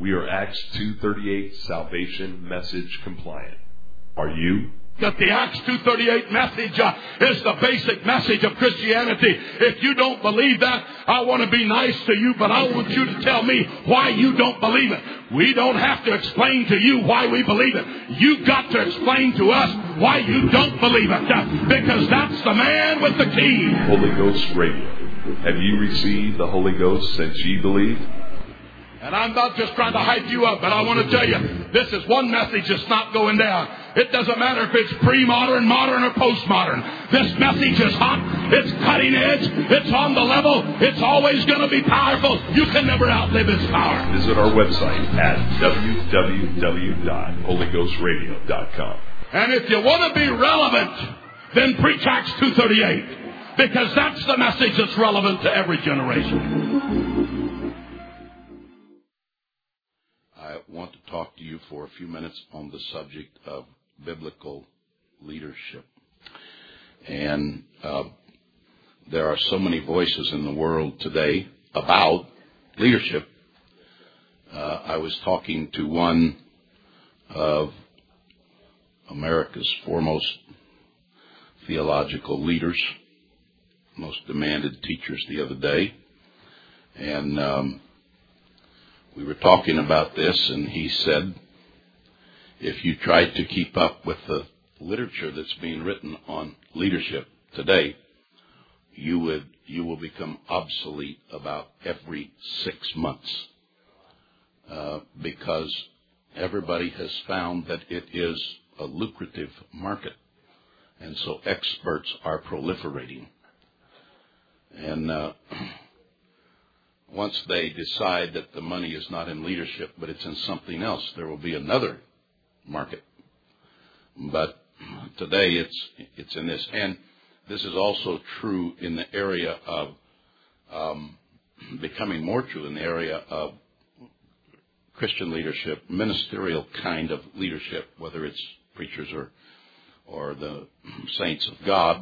We are Acts 2:38 salvation message compliant. Are you? That the Acts 2:38 message is the basic message of Christianity. If you don't believe that, I want to be nice to you, but I want you to tell me why you don't believe it. We don't have to explain to you why we believe it. You've got to explain to us why you don't believe it, because that's the man with the key. Holy Ghost Radio. Have you received the Holy Ghost since ye believed? And I'm not just trying to hype you up, but I want to tell you, this is one message that's not going down. It doesn't matter if it's pre-modern, modern, or postmodern. This message is hot. It's cutting edge. It's on the level. It's always going to be powerful. You can never outlive its power. Visit our website at www.holyghostradio.com. And if you want to be relevant, then preach Acts 2:38, because that's the message that's relevant to every generation. I want to talk to you for a few minutes on the subject of biblical leadership. And there are so many voices in the world today about leadership. I was talking to one of America's foremost theological leaders, most demanded teachers the other day. And we were talking about this, and he said, if you tried to keep up with the literature that's being written on leadership today, you will become obsolete about every 6 months, because everybody has found that it is a lucrative market, and so experts are proliferating. And once they decide that the money is not in leadership, but it's in something else, there will be another market. But today it's in this. And this is also true in the area of, becoming more true in the area of Christian leadership, ministerial kind of leadership, whether it's preachers or the saints of God.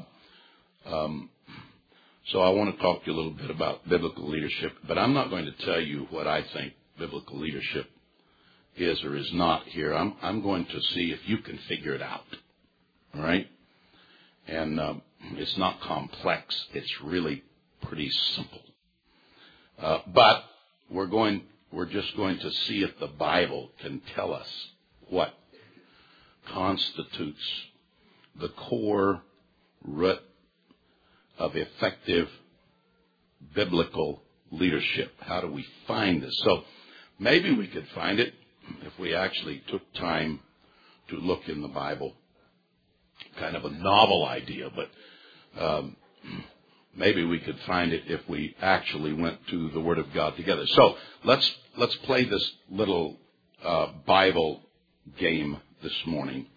So I want to talk to you a little bit about biblical leadership, but I'm not going to tell you what I think biblical leadership is or is not here. I'm going to see if you can figure it out. All right? And it's not complex. It's really pretty simple. But we're just going to see if the Bible can tell us what constitutes the core root of effective biblical leadership. How do we find this? So maybe we could find it if we actually took time to look in the Bible. Kind of a novel idea, but maybe we could find it if we actually went to the Word of God together. So let's play this little Bible game this morning.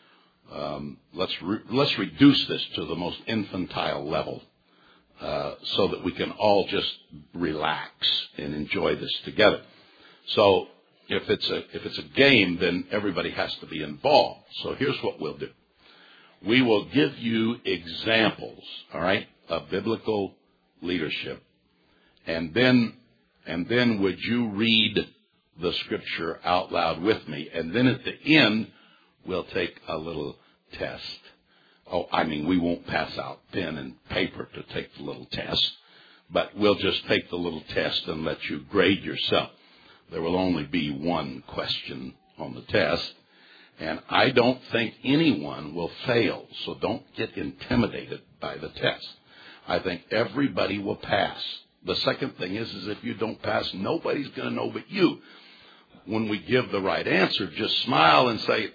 Let's reduce this to the most infantile level, so that we can all just relax and enjoy this together. So if it's a game, then everybody has to be involved. So here's what we'll do. We will give you examples, all right, of biblical leadership, and then would you read the scripture out loud with me, and then at the end we'll take a little test. We won't pass out pen and paper to take the little test, but we'll just take the little test and let you grade yourself. There will only be one question on the test, and I don't think anyone will fail, so don't get intimidated by the test. I think everybody will pass. The second thing is if you don't pass, nobody's going to know but you. When we give the right answer, just smile and say,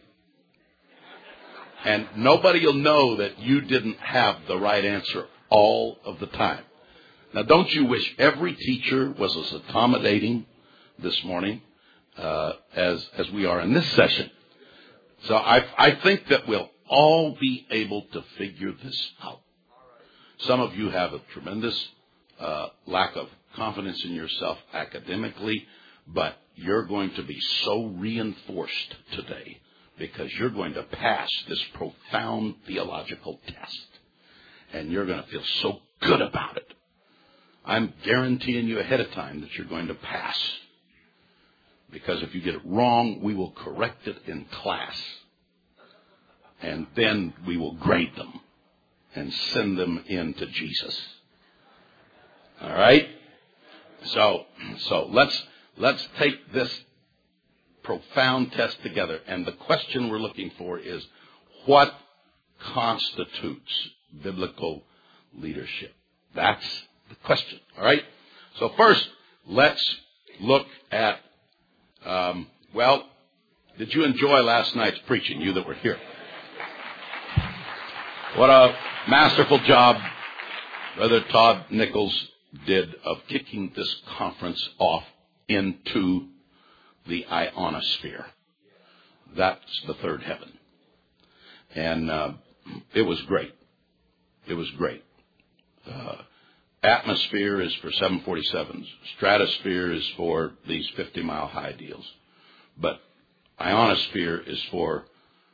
and nobody will know that you didn't have the right answer all of the time. Now, don't you wish every teacher was as accommodating this morning as we are in this session? So I think that we'll all be able to figure this out. Some of you have a tremendous lack of confidence in yourself academically, but you're going to be so reinforced today because you're going to pass this profound theological test, and you're going to feel so good about it. I'm guaranteeing you ahead of time that you're going to pass. Because if you get it wrong, we will correct it in class. And then we will grade them and send them in to Jesus. All right? So let's take this profound test together. And the question we're looking for is, what constitutes biblical leadership? That's the question. All right? So first, let's look at, did you enjoy last night's preaching, you that were here? What a masterful job Brother Todd Nichols did of kicking this conference off into the ionosphere. That's the third heaven. And it was great. It was great. Atmosphere is for 747s. Stratosphere is for these 50-mile high deals. But ionosphere is for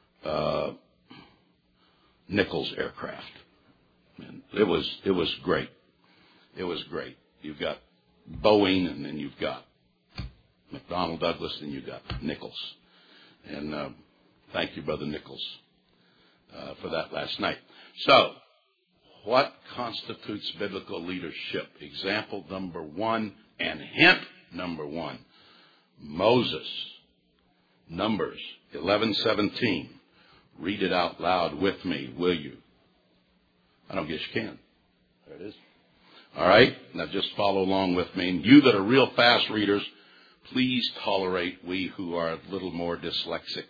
Nichols aircraft. And it was great. It was great. You've got Boeing, and then you've got McDonnell Douglas, and you've got Nichols. And thank you, Brother Nichols, for that last night. So, what constitutes biblical leadership? Example number one and hint number one. Moses. Numbers 11:17. Read it out loud with me, will you? I don't guess you can. There it is. All right? Now just follow along with me. And you that are real fast readers, please tolerate we who are a little more dyslexic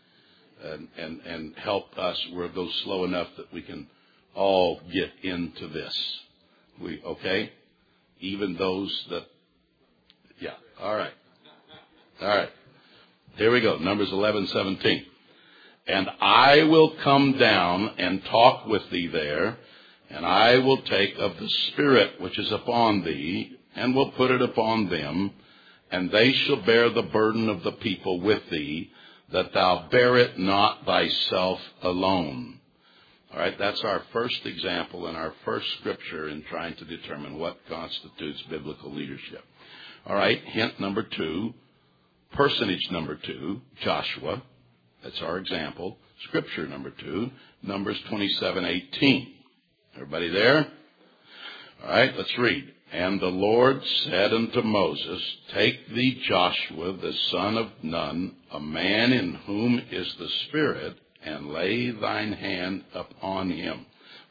and help us. We'll go slow enough that we can all get into this. Okay? Even those that, yeah. All right. All right. Here we go. Numbers 11:17. And I will come down and talk with thee there, and I will take of the Spirit which is upon thee, and will put it upon them, and they shall bear the burden of the people with thee, that thou bear it not thyself alone. All right, that's our first example and our first scripture in trying to determine what constitutes biblical leadership. All right, hint number two, personage number two, Joshua. That's our example. Scripture number two, Numbers 27:18. Everybody there? All right, let's read. And the Lord said unto Moses, take thee Joshua, the son of Nun, a man in whom is the Spirit, and lay thine hand upon him.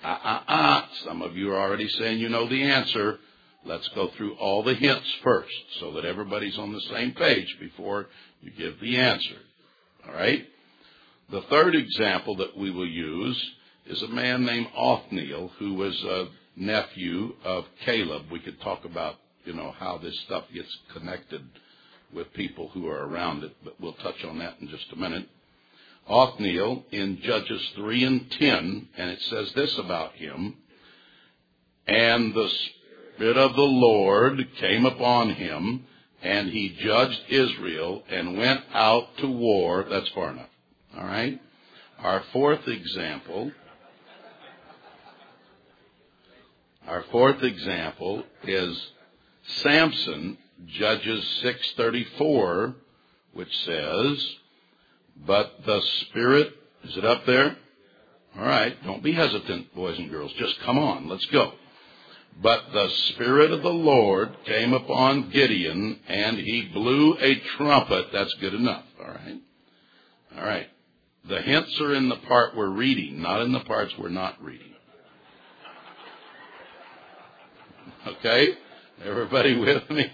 Some of you are already saying you know the answer. Let's go through all the hints first so that everybody's on the same page before you give the answer. All right? The third example that we will use is a man named Othniel, who was a nephew of Caleb. We could talk about, how this stuff gets connected with people who are around it, but we'll touch on that in just a minute. Othniel in Judges 3:10, and it says this about him, and the Spirit of the Lord came upon him, and he judged Israel and went out to war. That's far enough. All right? Our fourth example is Samson, Judges 6:34, which says, but the Spirit, is it up there? All right, don't be hesitant, boys and girls. Just come on, let's go. But the Spirit of the Lord came upon Gideon, and he blew a trumpet. That's good enough, all right? All right. The hints are in the part we're reading, not in the parts we're not reading. Okay? Everybody with me?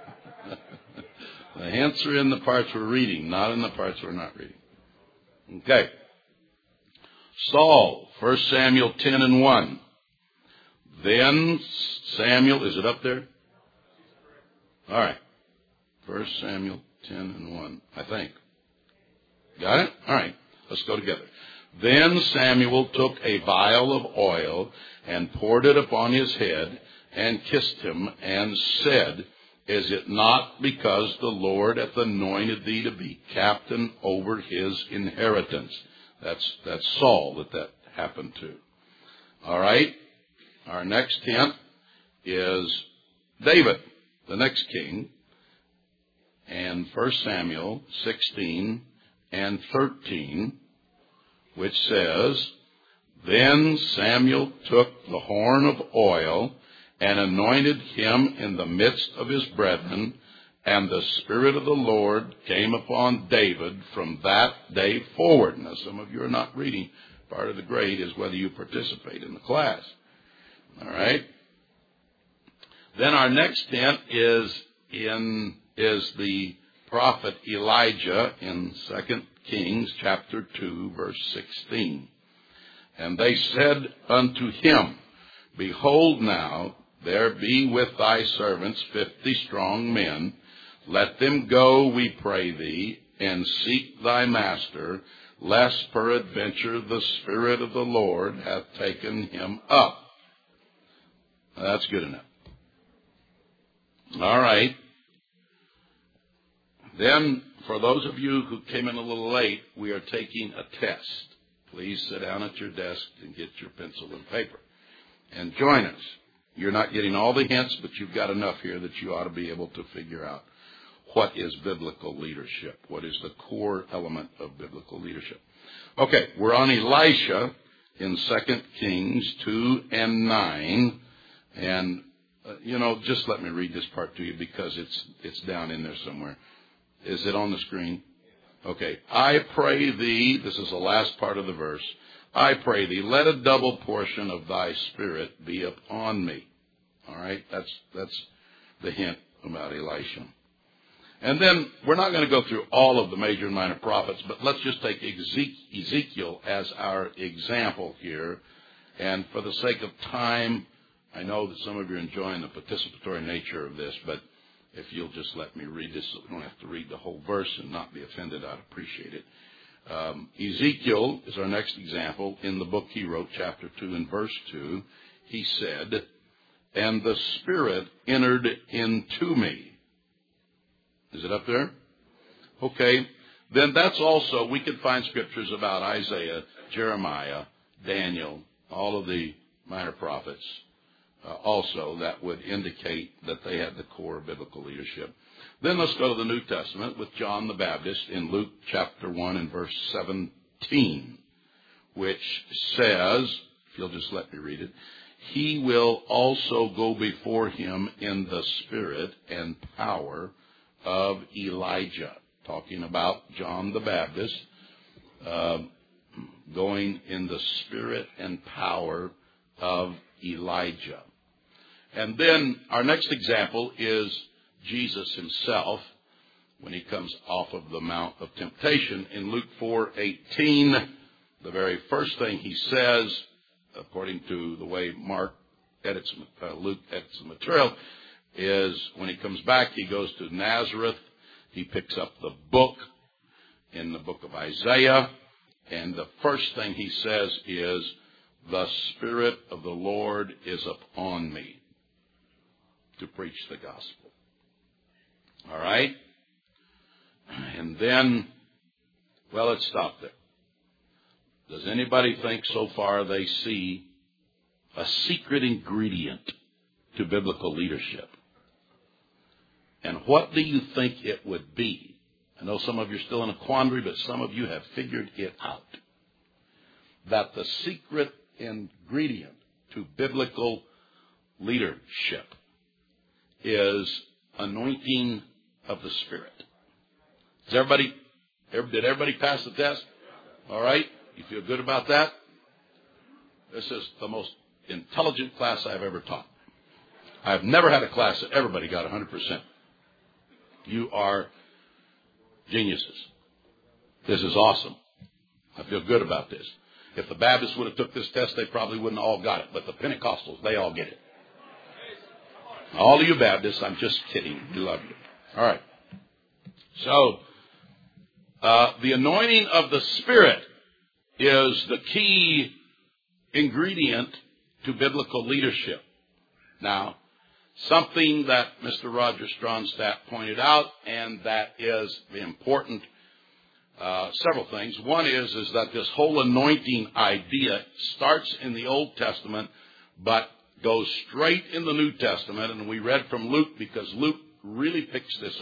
The hints are in the parts we're reading, not in the parts we're not reading. Okay. Saul, 1 Samuel 10:1. Then Samuel, is it up there? All right. 1 Samuel 10:1, I think. Got it? All right. Let's go together. Then Samuel took a vial of oil and poured it upon his head and kissed him and said, is it not because the Lord hath anointed thee to be captain over his inheritance? That's Saul that happened to. All right. Our next hint is David, the next king. and 1 Samuel 16 and 13, which says, Then Samuel took the horn of oil and anointed him in the midst of his brethren, and the Spirit of the Lord came upon David from that day forward. Now, some of you are not reading. Part of the grade is whether you participate in the class. All right? Then our next hint is the prophet Elijah in 2 Kings chapter 2, verse 16. And they said unto him, Behold now, there be with thy servants 50 strong men. Let them go, we pray thee, and seek thy master, lest peradventure the Spirit of the Lord hath taken him up. Now, that's good enough. All right. Then, for those of you who came in a little late, we are taking a test. Please sit down at your desk and get your pencil and paper and join us. You're not getting all the hints, but you've got enough here that you ought to be able to figure out what is biblical leadership, what is the core element of biblical leadership. Okay, we're on Elisha in 2 Kings 2 and 9, and just let me read this part to you because it's down in there somewhere. Is it on the screen? Okay. I pray thee, this is the last part of the verse, I pray thee, let a double portion of thy Spirit be upon me. All right? That's the hint about Elisha. And then we're not going to go through all of the major and minor prophets, but let's just take Ezekiel as our example here. And for the sake of time, I know that some of you are enjoying the participatory nature of this, but if you'll just let me read this so we don't have to read the whole verse and not be offended, I'd appreciate it. Ezekiel is our next example. In the book he wrote, chapter 2 and verse 2, he said, And the Spirit entered into me. Is it up there? Okay. Then that's also, we can find scriptures about Isaiah, Jeremiah, Daniel, all of the minor prophets also that would indicate that they had the core of biblical leadership. Then let's go to the New Testament with John the Baptist in Luke chapter 1 and verse 17, which says, if you'll just let me read it, He will also go before him in the spirit and power of Elijah. Talking about John the Baptist going in the spirit and power of Elijah. And then our next example is Jesus himself when he comes off of the Mount of Temptation. In Luke 4:18, the very first thing he says, according to the way Luke edits the material, is when he comes back, he goes to Nazareth. He picks up the book in the book of Isaiah, and the first thing he says is, The Spirit of the Lord is upon me to preach the gospel. All right? And then, well, let's stop there. Does anybody think so far they see a secret ingredient to biblical leadership? And what do you think it would be? I know some of you are still in a quandary, but some of you have figured it out. That the secret ingredient to biblical leadership is anointing of the Spirit. Did everybody pass the test? All right? You feel good about that? This is the most intelligent class I've ever taught. I've never had a class that everybody got 100%. You are geniuses. This is awesome. I feel good about this. If the Baptists would have took this test, they probably wouldn't all got it. But the Pentecostals, they all get it. All of you Baptists, I'm just kidding. We love you. All right. So, the anointing of the Spirit is the key ingredient to biblical leadership. Now, something that Mr. Roger Stronstadt pointed out, and that is important, several things. One is that this whole anointing idea starts in the Old Testament, but goes straight in the New Testament. And we read from Luke because Luke really picks this up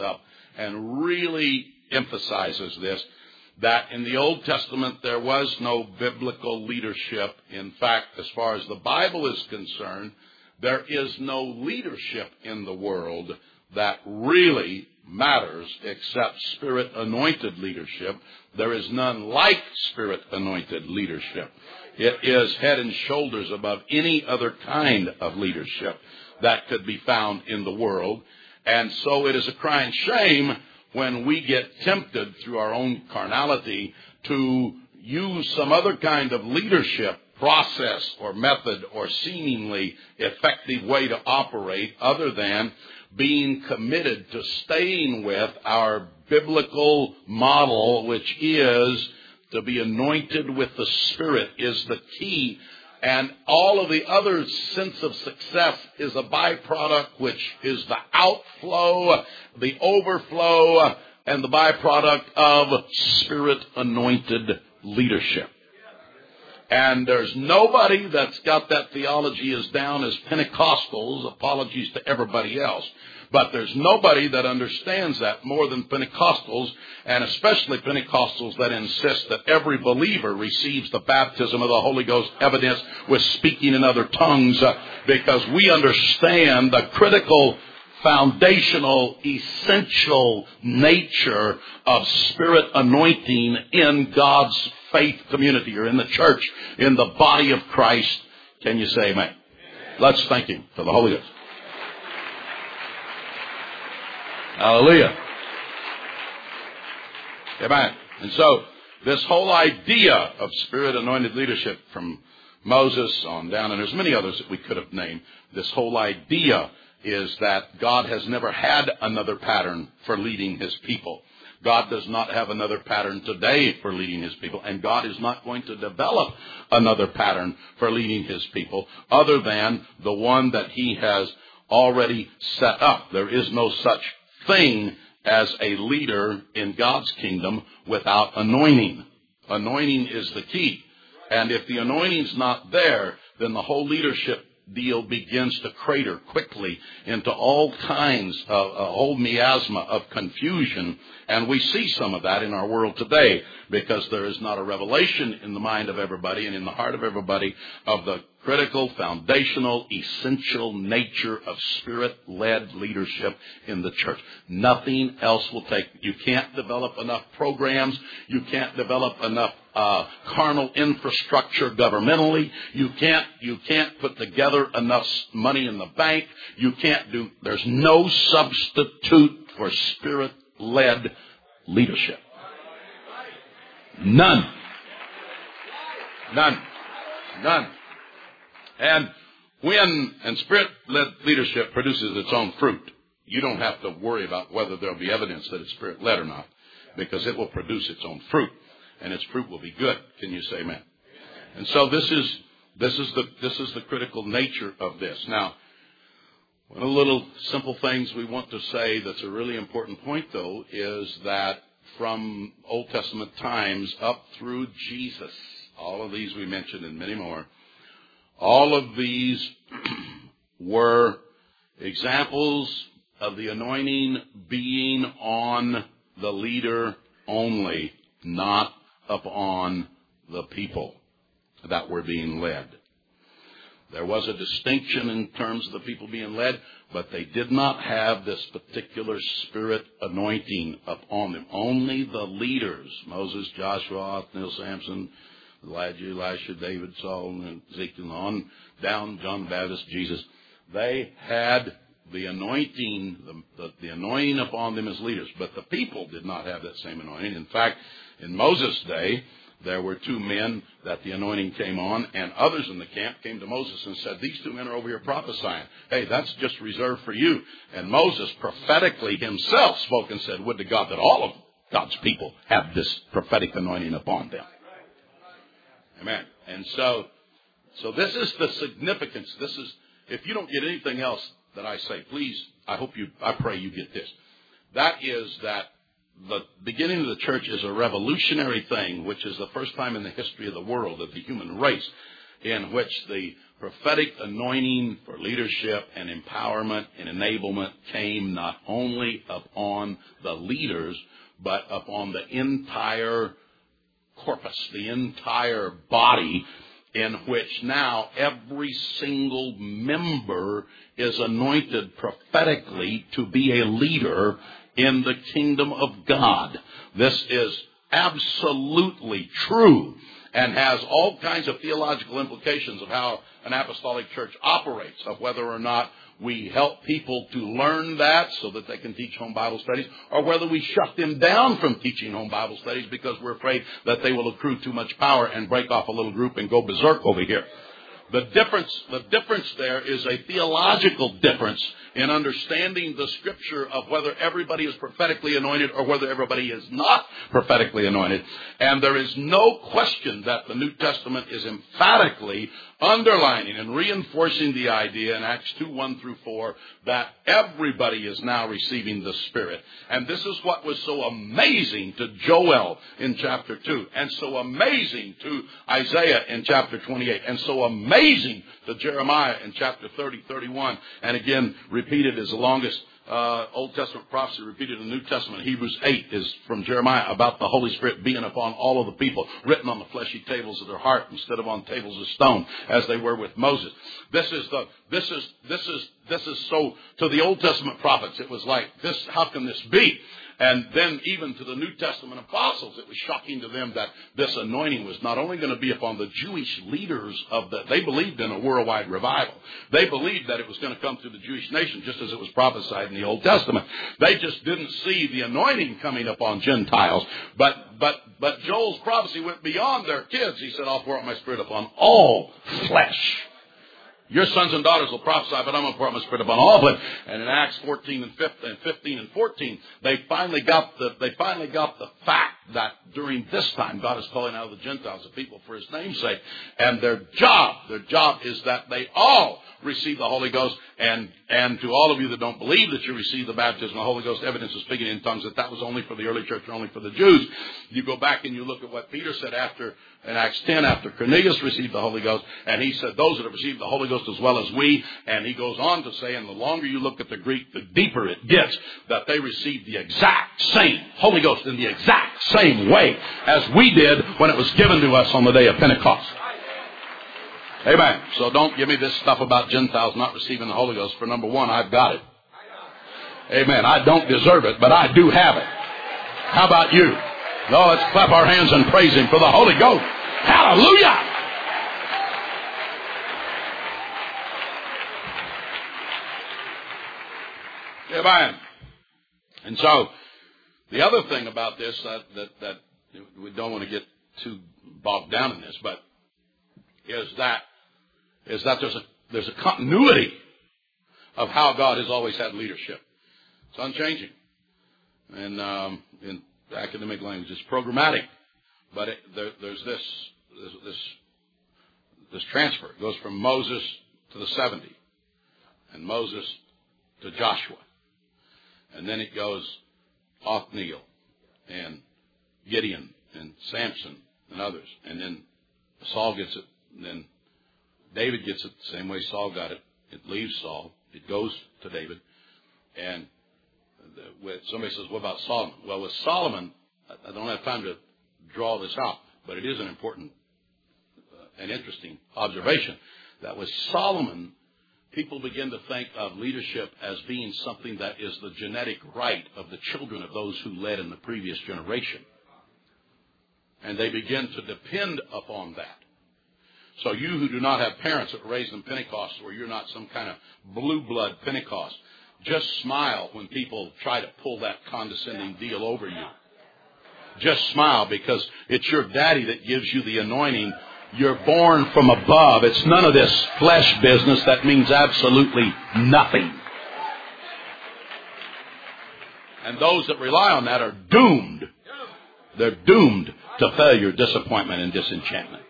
and really emphasizes this, that in the Old Testament there was no biblical leadership. In fact, as far as the Bible is concerned, there is no leadership in the world that really matters except Spirit-anointed leadership. There is none like Spirit-anointed leadership. It is head and shoulders above any other kind of leadership that could be found in the world. And so it is a crying shame when we get tempted through our own carnality to use some other kind of leadership process or method or seemingly effective way to operate other than being committed to staying with our biblical model, which is to be anointed with the Spirit is the key. And all of the other sense of success is a byproduct, which is the outflow, the overflow, and the byproduct of Spirit-anointed leadership. And there's nobody that's got that theology as down as Pentecostals, apologies to everybody else. But there's nobody that understands that more than Pentecostals, and especially Pentecostals that insist that every believer receives the baptism of the Holy Ghost evidence with speaking in other tongues, because we understand the critical, foundational, essential nature of Spirit anointing in God's faith community or in the church, in the body of Christ. Can you say amen? Let's thank Him for the Holy Ghost. Hallelujah. Amen. And so this whole idea of Spirit-anointed leadership from Moses on down, and there's many others that we could have named, this whole idea is that God has never had another pattern for leading His people. God does not have another pattern today for leading His people, and God is not going to develop another pattern for leading His people other than the one that He has already set up. There is no such thing as a leader in God's kingdom without anointing. Anointing is the key. And if the anointing's not there, then the whole leadership deal begins to crater quickly into all kinds of a whole miasma of confusion. And we see some of that in our world today, because there is not a revelation in the mind of everybody and in the heart of everybody of the critical, foundational, essential nature of Spirit-led leadership in the church. Nothing else will take. You can't develop enough programs. You can't develop enough carnal infrastructure governmentally. You can't put together enough money in the bank. There's no substitute for Spirit-led leadership. None. And Spirit-led leadership produces its own fruit, you don't have to worry about whether there'll be evidence that it's Spirit-led or not, because it will produce its own fruit, and its fruit will be good. Can you say amen? And so this is the critical nature of this. Now, one of the little simple things we want to say that's a really important point, though, is that from Old Testament times up through Jesus, all of these we mentioned and many more, all of these were examples of the anointing being on the leader only, not upon the people that were being led. There was a distinction in terms of the people being led, but they did not have this particular Spirit anointing upon them. Only the leaders, Moses, Joshua, Othniel, Samson, Elijah, Elisha, David, Saul, and Ezekiel, on down, John the Baptist, Jesus, they had the anointing, the anointing upon them as leaders. But the people did not have that same anointing. In fact, in Moses' day, there were two men that the anointing came on, and others in the camp came to Moses and said, these two men are over here prophesying. Hey, that's just reserved for you. And Moses prophetically himself spoke and said, would to God that all of God's people have this prophetic anointing upon them. Amen. And so this is the significance. This is, if you don't get anything else that I say, please, I pray you get this. That is that the beginning of the church is a revolutionary thing, which is the first time in the history of the world, of the human race, in which the prophetic anointing for leadership and empowerment and enablement came not only upon the leaders, but upon the entire corpus, the entire body, in which now every single member is anointed prophetically to be a leader in the kingdom of God. This is absolutely true and has all kinds of theological implications of how an apostolic church operates, of whether or not we help people to learn that so that they can teach home Bible studies, or whether we shut them down from teaching home Bible studies because we're afraid that they will accrue too much power and break off a little group and go berserk over here. The difference there is a theological difference in understanding the scripture of whether everybody is prophetically anointed or whether everybody is not prophetically anointed. And there is no question that the New Testament is emphatically underlining and reinforcing the idea in Acts 2:1-4 that everybody is now receiving the Spirit. And this is what was so amazing to Joel in chapter 2, and so amazing to Isaiah in chapter 28, and so amazing to Jeremiah in chapter 30-31, and again repeated as the longest Old Testament prophecy repeated in the New Testament. Hebrews 8 is from Jeremiah about the Holy Spirit being upon all of the people, written on the fleshy tables of their heart instead of on tables of stone, as they were with Moses. This is so to the Old Testament prophets. It was like this. How can this be? And then even to the New Testament apostles, it was shocking to them that this anointing was not only going to be upon the Jewish leaders they believed in a worldwide revival. They believed that it was going to come through the Jewish nation, just as it was prophesied in the Old Testament. They just didn't see the anointing coming upon Gentiles. But Joel's prophecy went beyond their kids. He said, I'll pour out my Spirit upon all flesh. Your sons and daughters will prophesy, but I'm going to pour out my Spirit upon all of them. And in Acts 14 and 15 and 14, they finally got the fact that during this time, God is calling out of the Gentiles, the people, for His name's sake. And their job is that they all receive the Holy Ghost. And to all of you that don't believe that you receive the baptism of the Holy Ghost, evidence of speaking in tongues, that was only for the early church, or only for the Jews. You go back and you look at what Peter said in Acts 10, after Cornelius received the Holy Ghost, and he said, those that have received the Holy Ghost as well as we. And he goes on to say, and the longer you look at the Greek, the deeper it gets, that they received the exact same Holy Ghost in the exact same way as we did when it was given to us on the day of Pentecost. Amen. So don't give me this stuff about Gentiles not receiving the Holy Ghost. For number one, I've got it. Amen. I don't deserve it, but I do have it. How about you? No, let's clap our hands and praise Him for the Holy Ghost. Hallelujah! Amen. And so, the other thing about this that we don't want to get too bogged down in this, but is that there's a continuity of how God has always had leadership. It's unchanging. And in academic language, it's programmatic. But there's this transfer. It goes from Moses to the 70, and Moses to Joshua. And then it goes Othniel and Gideon and Samson and others. And then Saul gets it. And then David gets it the same way Saul got it. It leaves Saul. It goes to David. And somebody says, what about Solomon? Well, with Solomon, I don't have time to draw this out, but it is an important and interesting observation that with Solomon, people begin to think of leadership as being something that is the genetic right of the children of those who led in the previous generation. And they begin to depend upon that. So you who do not have parents that were raised in Pentecost, or you're not some kind of blue blood Pentecost, just smile when people try to pull that condescending deal over you. Just smile, because it's your daddy that gives you the anointing. You're born from above. It's none of this flesh business that means absolutely nothing. And those that rely on that are doomed. They're doomed to failure, disappointment, and disenchantment.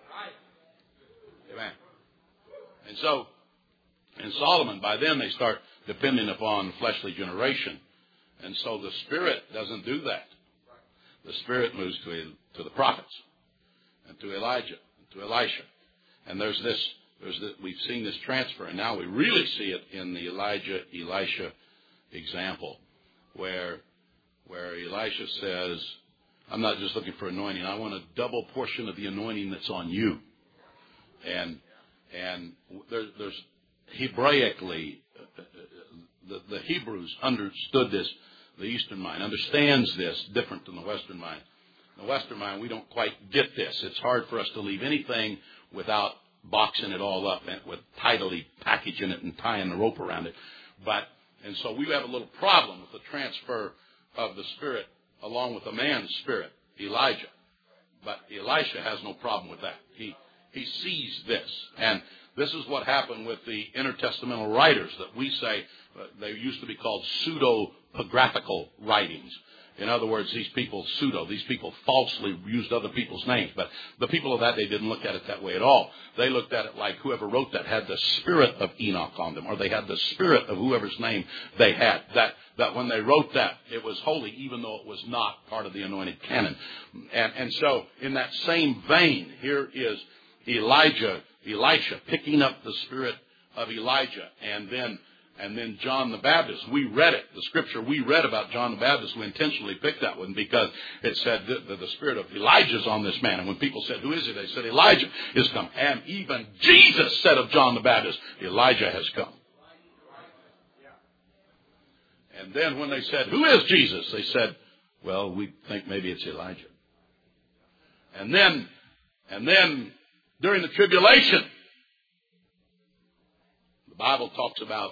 Amen. And so, in Solomon, by then they start depending upon fleshly generation. And so the Spirit doesn't do that. The Spirit moves to the prophets and to Elijah and to Elisha. And there's we've seen this transfer, and now we really see it in the Elijah-Elisha example, where Elisha says, I'm not just looking for anointing. I want a double portion of the anointing that's on you. And there's Hebraically, the Hebrews understood this. The Eastern mind understands this different than the Western mind. In the Western mind, we don't quite get this. It's hard for us to leave anything without boxing it all up and with tidily packaging it and tying the rope around it. And so we have a little problem with the transfer of the Spirit along with a man's spirit, Elijah. But Elisha has no problem with that. He sees this. And this is what happened with the intertestamental writers that we say, they used to be called pseudepigraphical writings. In other words, these people falsely used other people's names. But the people of that day didn't look at it that way at all. They looked at it like whoever wrote that had the spirit of Enoch on them, or they had the spirit of whoever's name they had. That when they wrote that, it was holy, even though it was not part of the anointed canon. And so, in that same vein, here is Elisha picking up the spirit of Elijah, and then John the Baptist. We read it, the scripture we read about John the Baptist. We intentionally picked that one because it said that the spirit of Elijah's on this man. And when people said, who is it? They said, Elijah is come. And even Jesus said of John the Baptist, Elijah has come. And then when they said, who is Jesus? They said, well, we think maybe it's Elijah. And then during the tribulation, the Bible talks about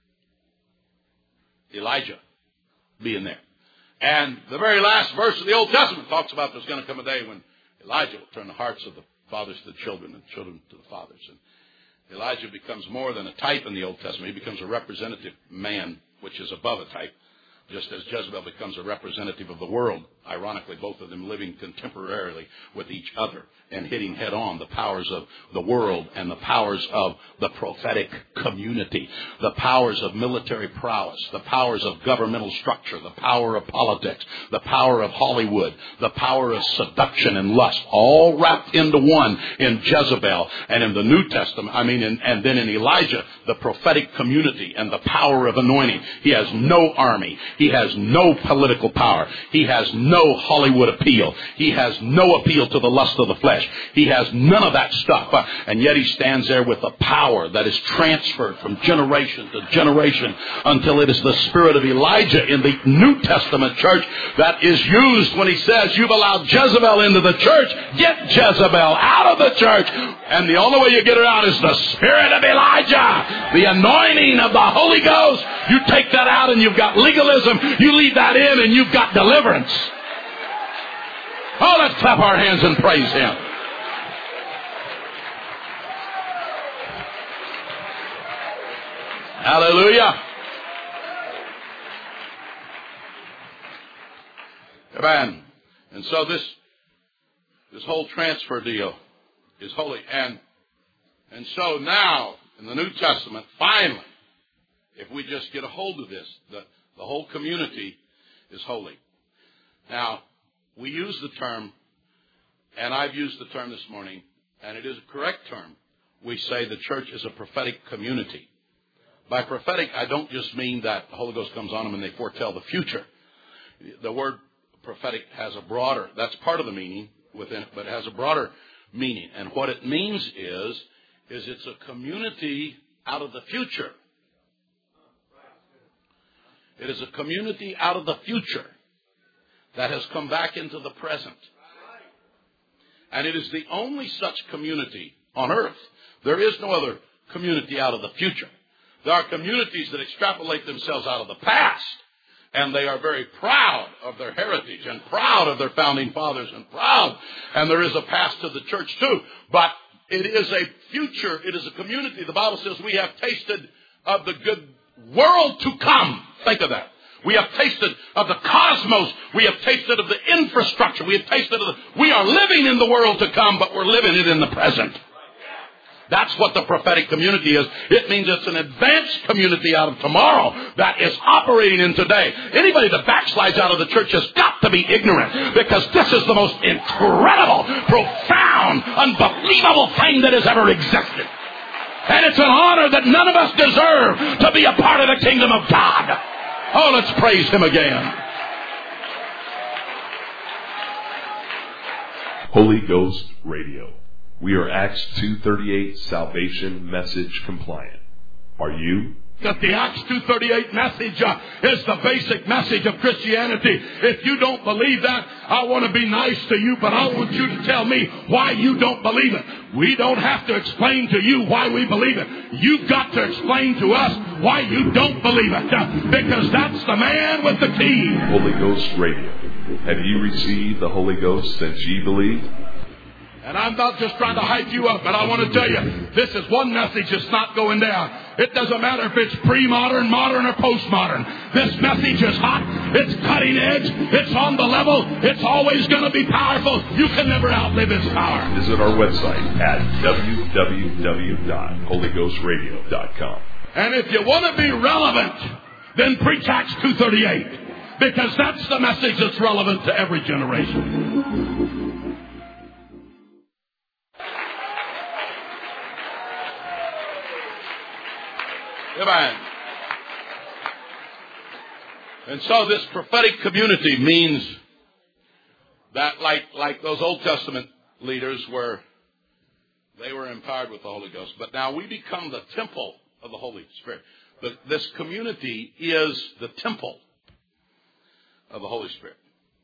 Elijah being there. And the very last verse of the Old Testament talks about there's going to come a day when Elijah will turn the hearts of the fathers to the children and children to the fathers. And Elijah becomes more than a type in the Old Testament. He becomes a representative man, which is above a type, just as Jezebel becomes a representative of the world. Ironically, both of them living contemporarily with each other and hitting head on the powers of the world and the powers of the prophetic community, the powers of military prowess, the powers of governmental structure, the power of politics, the power of Hollywood, the power of seduction and lust, all wrapped into one in Jezebel. And in the New Testament, and then in Elijah, the prophetic community and the power of anointing. He has no army. He has no political power. He has no Hollywood appeal. He has no appeal to the lust of the flesh. He has none of that stuff. And yet he stands there with a power that is transferred from generation to generation until it is the spirit of Elijah in the New Testament church that is used when he says, you've allowed Jezebel into the church. Get Jezebel out of the church. And the only way you get her out is the spirit of Elijah, the anointing of the Holy Ghost. You take that out and you've got legalism. You leave that in and you've got deliverance. Oh, let's clap our hands and praise him. Hallelujah. Amen. And so this whole transfer deal is holy. And so now, in the New Testament, finally, if we just get a hold of this, the whole community is holy. Now, we use the term, and I've used the term this morning, and it is a correct term. We say the church is a prophetic community. By prophetic, I don't just mean that the Holy Ghost comes on them and they foretell the future. The word prophetic has a broader, that's part of the meaning within it, but it has a broader meaning. And what it means is it's a community out of the future. It is a community out of the future that has come back into the present. And it is the only such community on earth. There is no other community out of the future. There are communities that extrapolate themselves out of the past, and they are very proud of their heritage and proud of their founding fathers and there is a past to the church too. But it is a future. It is a community. The Bible says we have tasted of the good world to come. Think of that. We have tasted of the cosmos. We have tasted of the infrastructure. We have tasted of we are living in the world to come, but we're living it in the present. That's what the prophetic community is. It means it's an advanced community out of tomorrow that is operating in today. Anybody that backslides out of the church has got to be ignorant, because this is the most incredible, profound, unbelievable thing that has ever existed. And it's an honor that none of us deserve to be a part of the kingdom of God. Oh, let's praise Him again. Holy Ghost Radio. We are Acts 2:38 salvation message compliant. Are you? That the Acts 2:38 message is the basic message of Christianity. If you don't believe that, I want to be nice to you, but I want you to tell me why you don't believe it. We don't have to explain to you why we believe it. You've got to explain to us why you don't believe it, because that's the man with the key. Holy Ghost Radio. Have ye received the Holy Ghost since ye believe? And I'm not just trying to hype you up, but I want to tell you, this is one message that's not going down. It doesn't matter if it's pre-modern, modern, or postmodern. This message is hot. It's cutting edge. It's on the level. It's always going to be powerful. You can never outlive its power. Visit our website at www.holyghostradio.com. And if you want to be relevant, then preach Acts 2:38, because that's the message that's relevant to every generation. Amen. And so this prophetic community means that like those Old Testament leaders they were empowered with the Holy Ghost. But now we become the temple of the Holy Spirit. But this community is the temple of the Holy Spirit.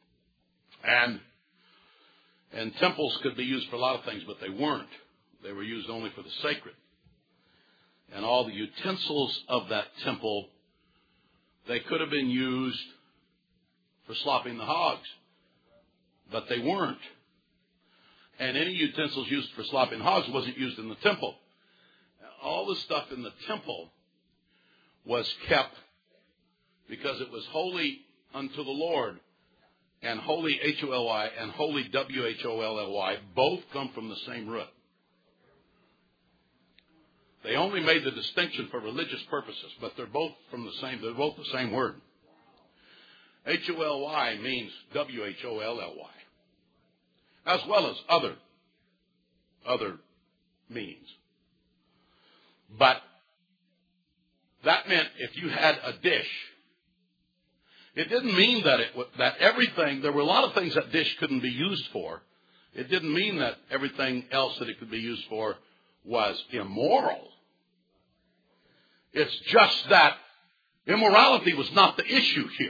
And temples could be used for a lot of things, but they weren't. They were used only for the sacred. And all the utensils of that temple, they could have been used for slopping the hogs, but they weren't. And any utensils used for slopping hogs wasn't used in the temple. All the stuff in the temple was kept because it was holy unto the Lord. And holy, H-O-L-Y, and holy, W-H-O-L-L-Y, both come from the same root. They only made the distinction for religious purposes, but they're both the same word. H-O-L-Y means W-H-O-L-L-Y, as well as other meanings. But that meant if you had a dish, it didn't mean that everything, there were a lot of things that dish couldn't be used for. It didn't mean that everything else that it could be used for was immoral. It's just that immorality was not the issue here.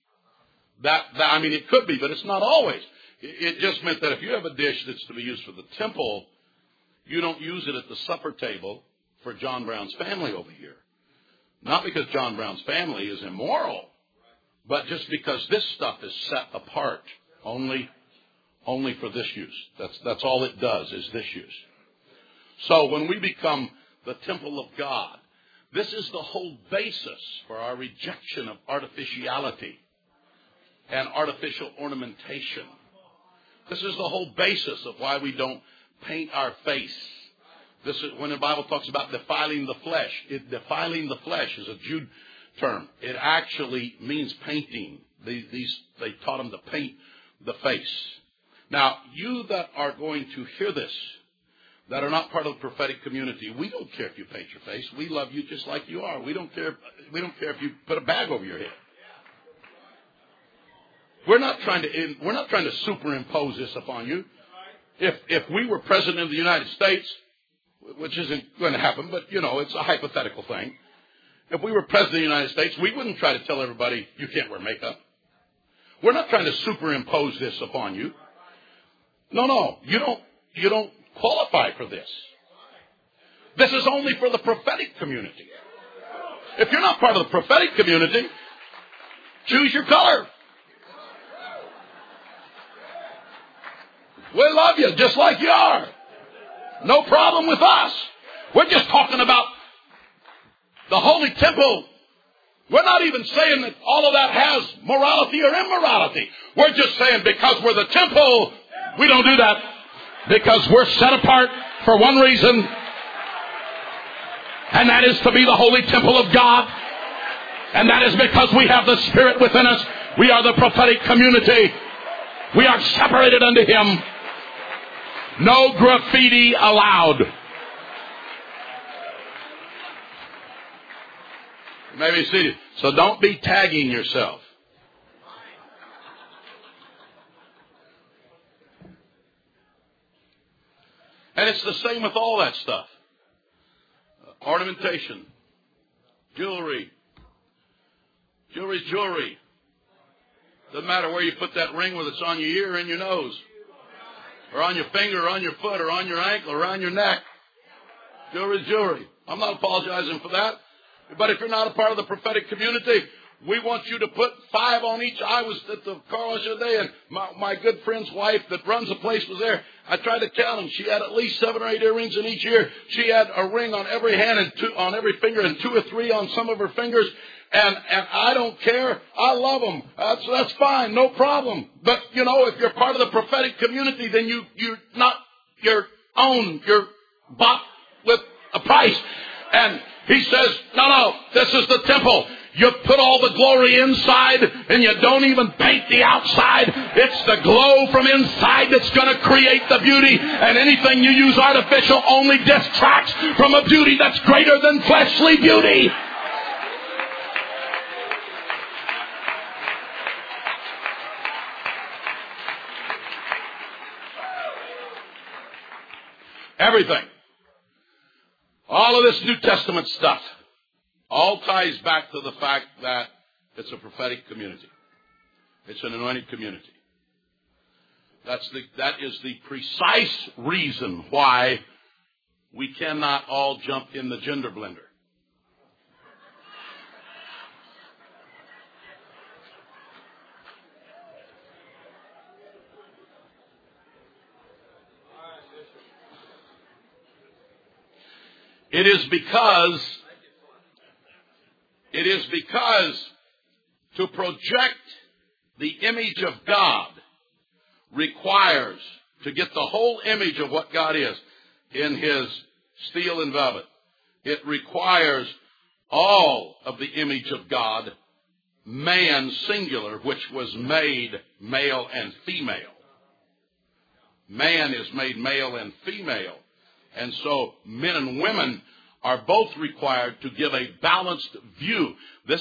It could be, but it's not always. It just meant that if you have a dish that's to be used for the temple, you don't use it at the supper table for John Brown's family over here. Not because John Brown's family is immoral, but just because this stuff is set apart only for this use. That's all it does, is this use. So when we become the temple of God, this is the whole basis for our rejection of artificiality and artificial ornamentation. This is the whole basis of why we don't paint our face. This is when the Bible talks about defiling the flesh. Defiling the flesh is a Jude term. It actually means painting. They taught them to paint the face. Now, you that are going to hear this, that are not part of the prophetic community, we don't care if you paint your face. We love you just like you are. We don't care if you put a bag over your head. We're not trying to superimpose this upon you. If we were president of the United States, which isn't going to happen, but it's a hypothetical thing. If we were president of the United States, we wouldn't try to tell everybody you can't wear makeup. We're not trying to superimpose this upon you. No, you don't qualify for this. This is only for the prophetic community. If you're not part of the prophetic community, choose your color. We love you just like you are. No problem with us. We're just talking about the holy temple. We're not even saying that all of that has morality or immorality. We're just saying because we're the temple, we don't do that. Because we're set apart for one reason, and that is to be the holy temple of God. And that is because we have the Spirit within us. We are the prophetic community. We are separated unto Him. No graffiti allowed. You may be seated. So don't be tagging yourself. And it's the same with all that stuff. Ornamentation. Jewelry. Jewelry's jewelry. Doesn't matter where you put that ring, whether it's on your ear or in your nose, or on your finger, or on your foot, or on your ankle, or around your neck. Jewelry's jewelry. I'm not apologizing for that. But if you're not a part of the prophetic community, we want you to put 5 on each. I was at the car wash the other day, and my good friend's wife that runs the place was there. I tried to count them. She had at least 7 or 8 earrings in each ear. She had a ring on every hand and 2 on every finger, and 2 or 3 on some of her fingers. And I don't care. I love them. That's fine. No problem. But, you know, if you're part of the prophetic community, then you're not your own. You're bought with a price. And he says, no, this is the temple. You put all the glory inside and you don't even paint the outside. It's the glow from inside that's going to create the beauty. And anything you use artificial only distracts from a beauty that's greater than fleshly beauty. Everything. All of this New Testament stuff all ties back to the fact that it's a prophetic community. It's an anointed community. That is the precise reason why we cannot all jump in the gender blender. It is because to project the image of God requires, to get the whole image of what God is in His steel and velvet, it requires all of the image of God, man singular, which was made male and female. Man is made male and female. And so men and women are both required to give a balanced view. This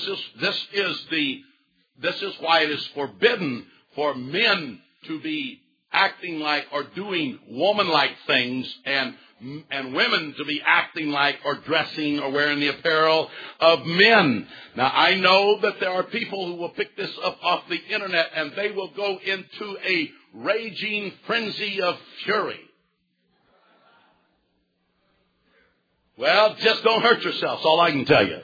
is why it is forbidden for men to be acting like or doing woman-like things and women to be acting like or dressing or wearing the apparel of men. Now, I know that there are people who will pick this up off the internet and they will go into a raging frenzy of fury. Well, just don't hurt yourself. That's all I can tell you.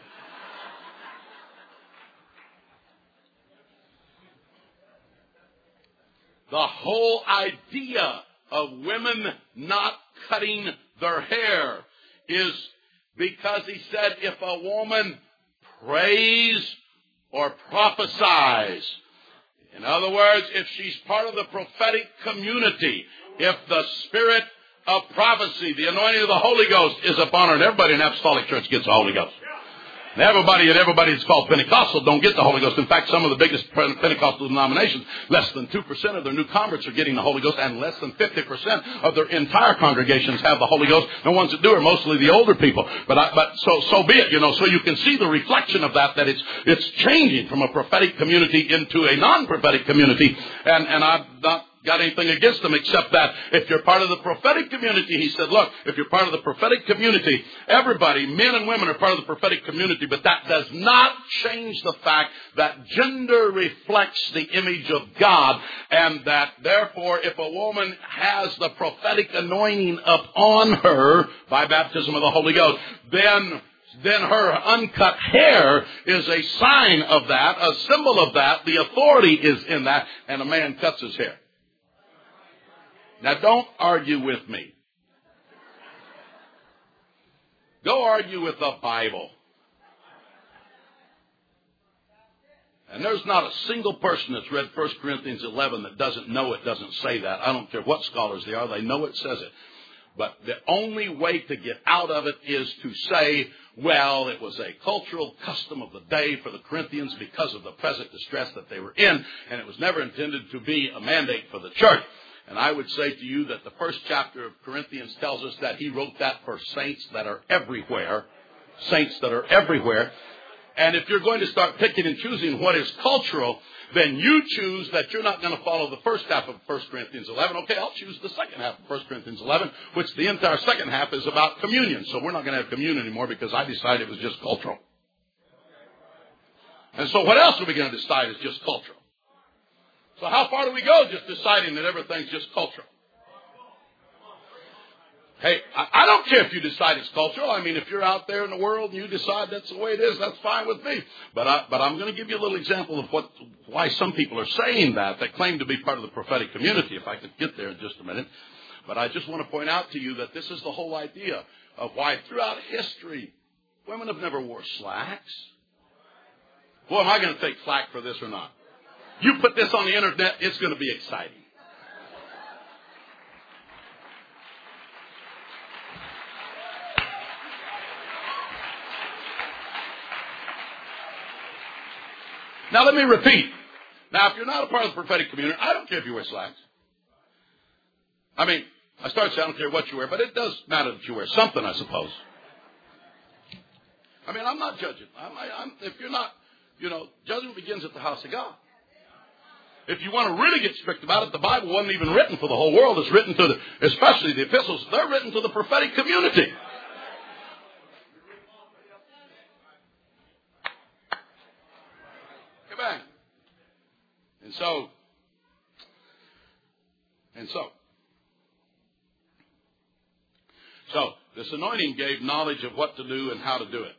The whole idea of women not cutting their hair is because he said if a woman prays or prophesies, in other words, if she's part of the prophetic community, if the spirit of prophecy, the anointing of the Holy Ghost is upon her, and everybody in Apostolic Church gets the Holy Ghost. And everybody that's called Pentecostal don't get the Holy Ghost. In fact, some of the biggest Pentecostal denominations, less than 2% of their new converts are getting the Holy Ghost, and less than 50% of their entire congregations have the Holy Ghost. The ones that do are mostly the older people. But so be it, you know. So you can see the reflection of that it's changing from a prophetic community into a non-prophetic community. And I've not got anything against them except that if you're part of the prophetic community, he said, look, if you're part of the prophetic community, everybody, men and women, are part of the prophetic community, but that does not change the fact that gender reflects the image of God, and that therefore if a woman has the prophetic anointing upon her by baptism of the Holy Ghost, then her uncut hair is a sign of that, a symbol of that. The authority is in that, and a man cuts his hair. Now, don't argue with me. Go argue with the Bible. And there's not a single person that's read 1 Corinthians 11 that doesn't know it doesn't say that. I don't care what scholars they are. They know it says it. But the only way to get out of it is to say, well, it was a cultural custom of the day for the Corinthians because of the present distress that they were in, and it was never intended to be a mandate for the church. And I would say to you that the first chapter of Corinthians tells us that he wrote that for saints that are everywhere. Saints that are everywhere. And if you're going to start picking and choosing what is cultural, then you choose that you're not going to follow the first half of 1 Corinthians 11. Okay, I'll choose the second half of 1 Corinthians 11, which the entire second half is about communion. So we're not going to have communion anymore because I decided it was just cultural. And so what else are we going to decide is just cultural? So how far do we go just deciding that everything's just cultural? Hey, I don't care if you decide it's cultural. I mean, if you're out there in the world and you decide that's the way it is, that's fine with me. But I'm going to give you a little example of why some people are saying that claim to be part of the prophetic community, if I could get there in just a minute. But I just want to point out to you that this is the whole idea of why throughout history, women have never wore slacks. Well, am I going to take flack for this or not? You put this on the internet, it's going to be exciting. Now let me repeat. Now if you're not a part of the prophetic community, I don't care if you wear slacks. I mean, I started saying I don't care what you wear, but it does matter that you wear something, I suppose. I mean, I'm not judging. If you're not, judgment begins at the house of God. If you want to really get strict about it, the Bible wasn't even written for the whole world. It's written to especially the epistles, they're written to the prophetic community. Amen. So this anointing gave knowledge of what to do and how to do it.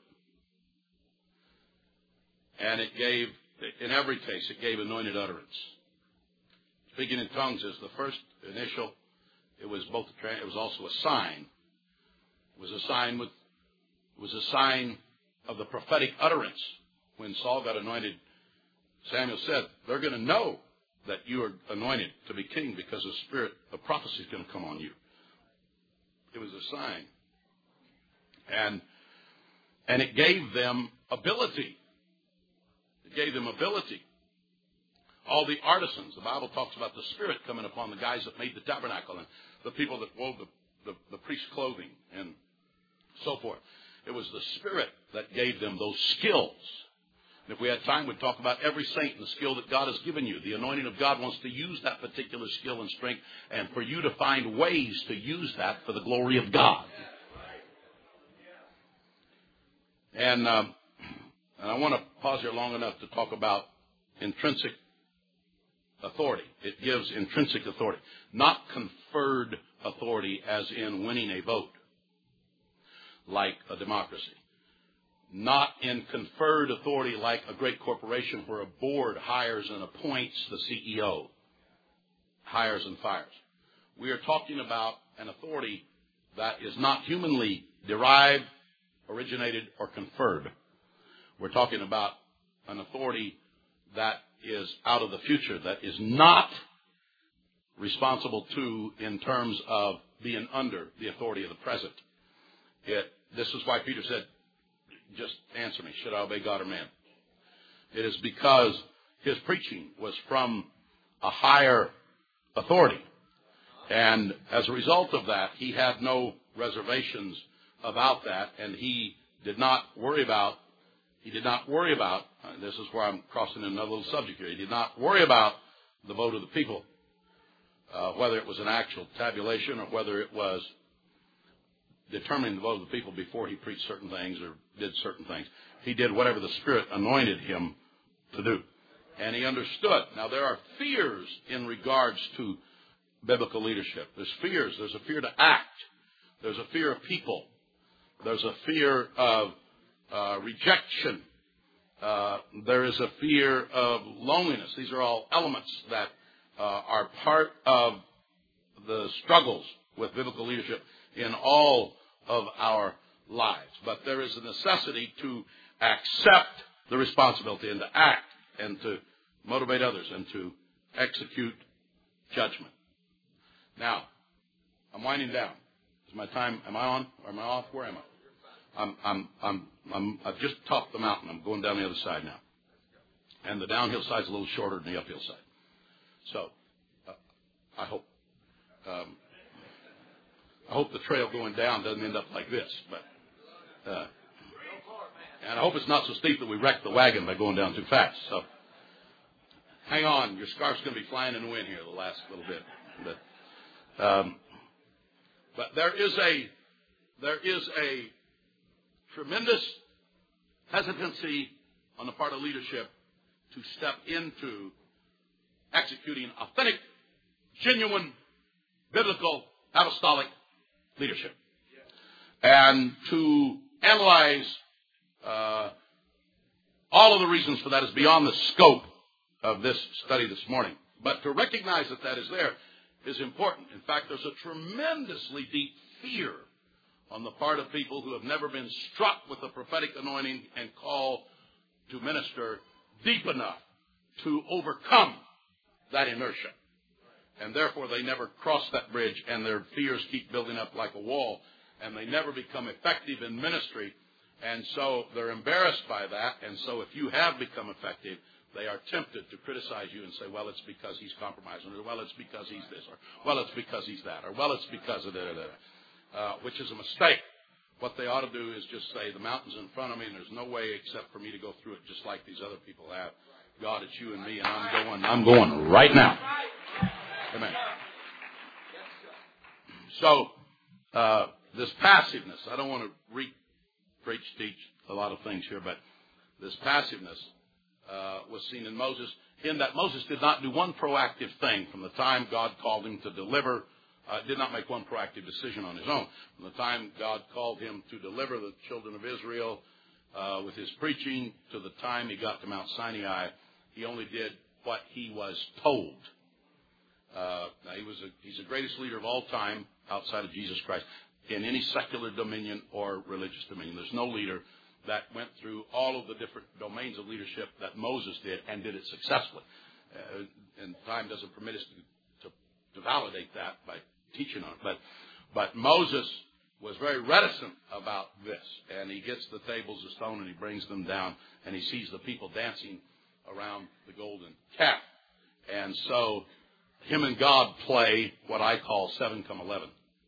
And it gave, in every case, it gave anointed utterance. Speaking in tongues is the first initial. It was also a sign. It was a sign of the prophetic utterance. When Saul got anointed, Samuel said, they're going to know that you are anointed to be king because the spirit of prophecy is going to come on you. It was a sign. And it gave them ability. It gave them ability. All the artisans, the Bible talks about the Spirit coming upon the guys that made the tabernacle and the people that wove the priest's clothing and so forth. It was the Spirit that gave them those skills. And if we had time, we'd talk about every saint and the skill that God has given you. The anointing of God wants to use that particular skill and strength and for you to find ways to use that for the glory of God. And I want to pause here long enough to talk about intrinsic authority. It gives intrinsic authority, not conferred authority as in winning a vote, like a democracy. Not in conferred authority like a great corporation where a board hires and appoints the CEO, hires and fires. We are talking about an authority that is not humanly derived, originated, or conferred. We're talking about an authority that is out of the future, that is not responsible to in terms of being under the authority of the present. This is why Peter said, just answer me, should I obey God or man? It is because his preaching was from a higher authority. And as a result of that, he had no reservations about that, and he did not worry about, this is where I'm crossing another little subject here, he did not worry about the vote of the people, whether it was an actual tabulation or whether it was determining the vote of the people before he preached certain things or did certain things. He did whatever the Spirit anointed him to do. And he understood. Now, there are fears in regards to biblical leadership. There's fears. There's a fear to act. There's a fear of people. There's a fear of rejection. There is a fear of loneliness. These are all elements that are part of the struggles with biblical leadership in all of our lives. But there is a necessity to accept the responsibility and to act and to motivate others and to execute judgment. Now, I'm winding down. Is my time, am I on or am I off? Where am I? I've just topped the mountain. I'm going down the other side now. And the downhill side's a little shorter than the uphill side. So, I hope the trail going down doesn't end up like this. But And I hope it's not so steep that we wreck the wagon by going down too fast. So hang on. Your scarf's going to be flying in the wind here the last little bit. But there is a tremendous hesitancy on the part of leadership to step into executing authentic, genuine, biblical, apostolic leadership. And to analyze all of the reasons for that is beyond the scope of this study this morning. But to recognize that that is there is important. In fact, there's a tremendously deep fear on the part of people who have never been struck with the prophetic anointing and call to minister deep enough to overcome that inertia. And therefore they never cross that bridge, and their fears keep building up like a wall, and they never become effective in ministry. And so they're embarrassed by that. And so if you have become effective, they are tempted to criticize you and say, well, it's because he's compromising, or well, it's because he's this, or well, it's because he's that, or well, it's because of da-da-da, which is a mistake. What they ought to do is just say, the mountain's in front of me, and there's no way except for me to go through it just like these other people have. God, it's you and me, and I'm going right now. Amen. So, this passiveness, I don't want to preach, teach a lot of things here, but this passiveness was seen in Moses, in that Moses did not do one proactive thing from the time God called him to deliver, did not make one proactive decision on his own. From the time God called him to deliver the children of Israel with his preaching to the time he got to Mount Sinai, he only did what he was told. Now he's the greatest leader of all time outside of Jesus Christ in any secular dominion or religious dominion. There's no leader that went through all of the different domains of leadership that Moses did and did it successfully. And time doesn't permit us to validate that by teaching on it. But Moses was very reticent about this. And he gets the tables of stone and he brings them down, and he sees the people dancing around the golden calf. And so him and God play what I call 7 come 11.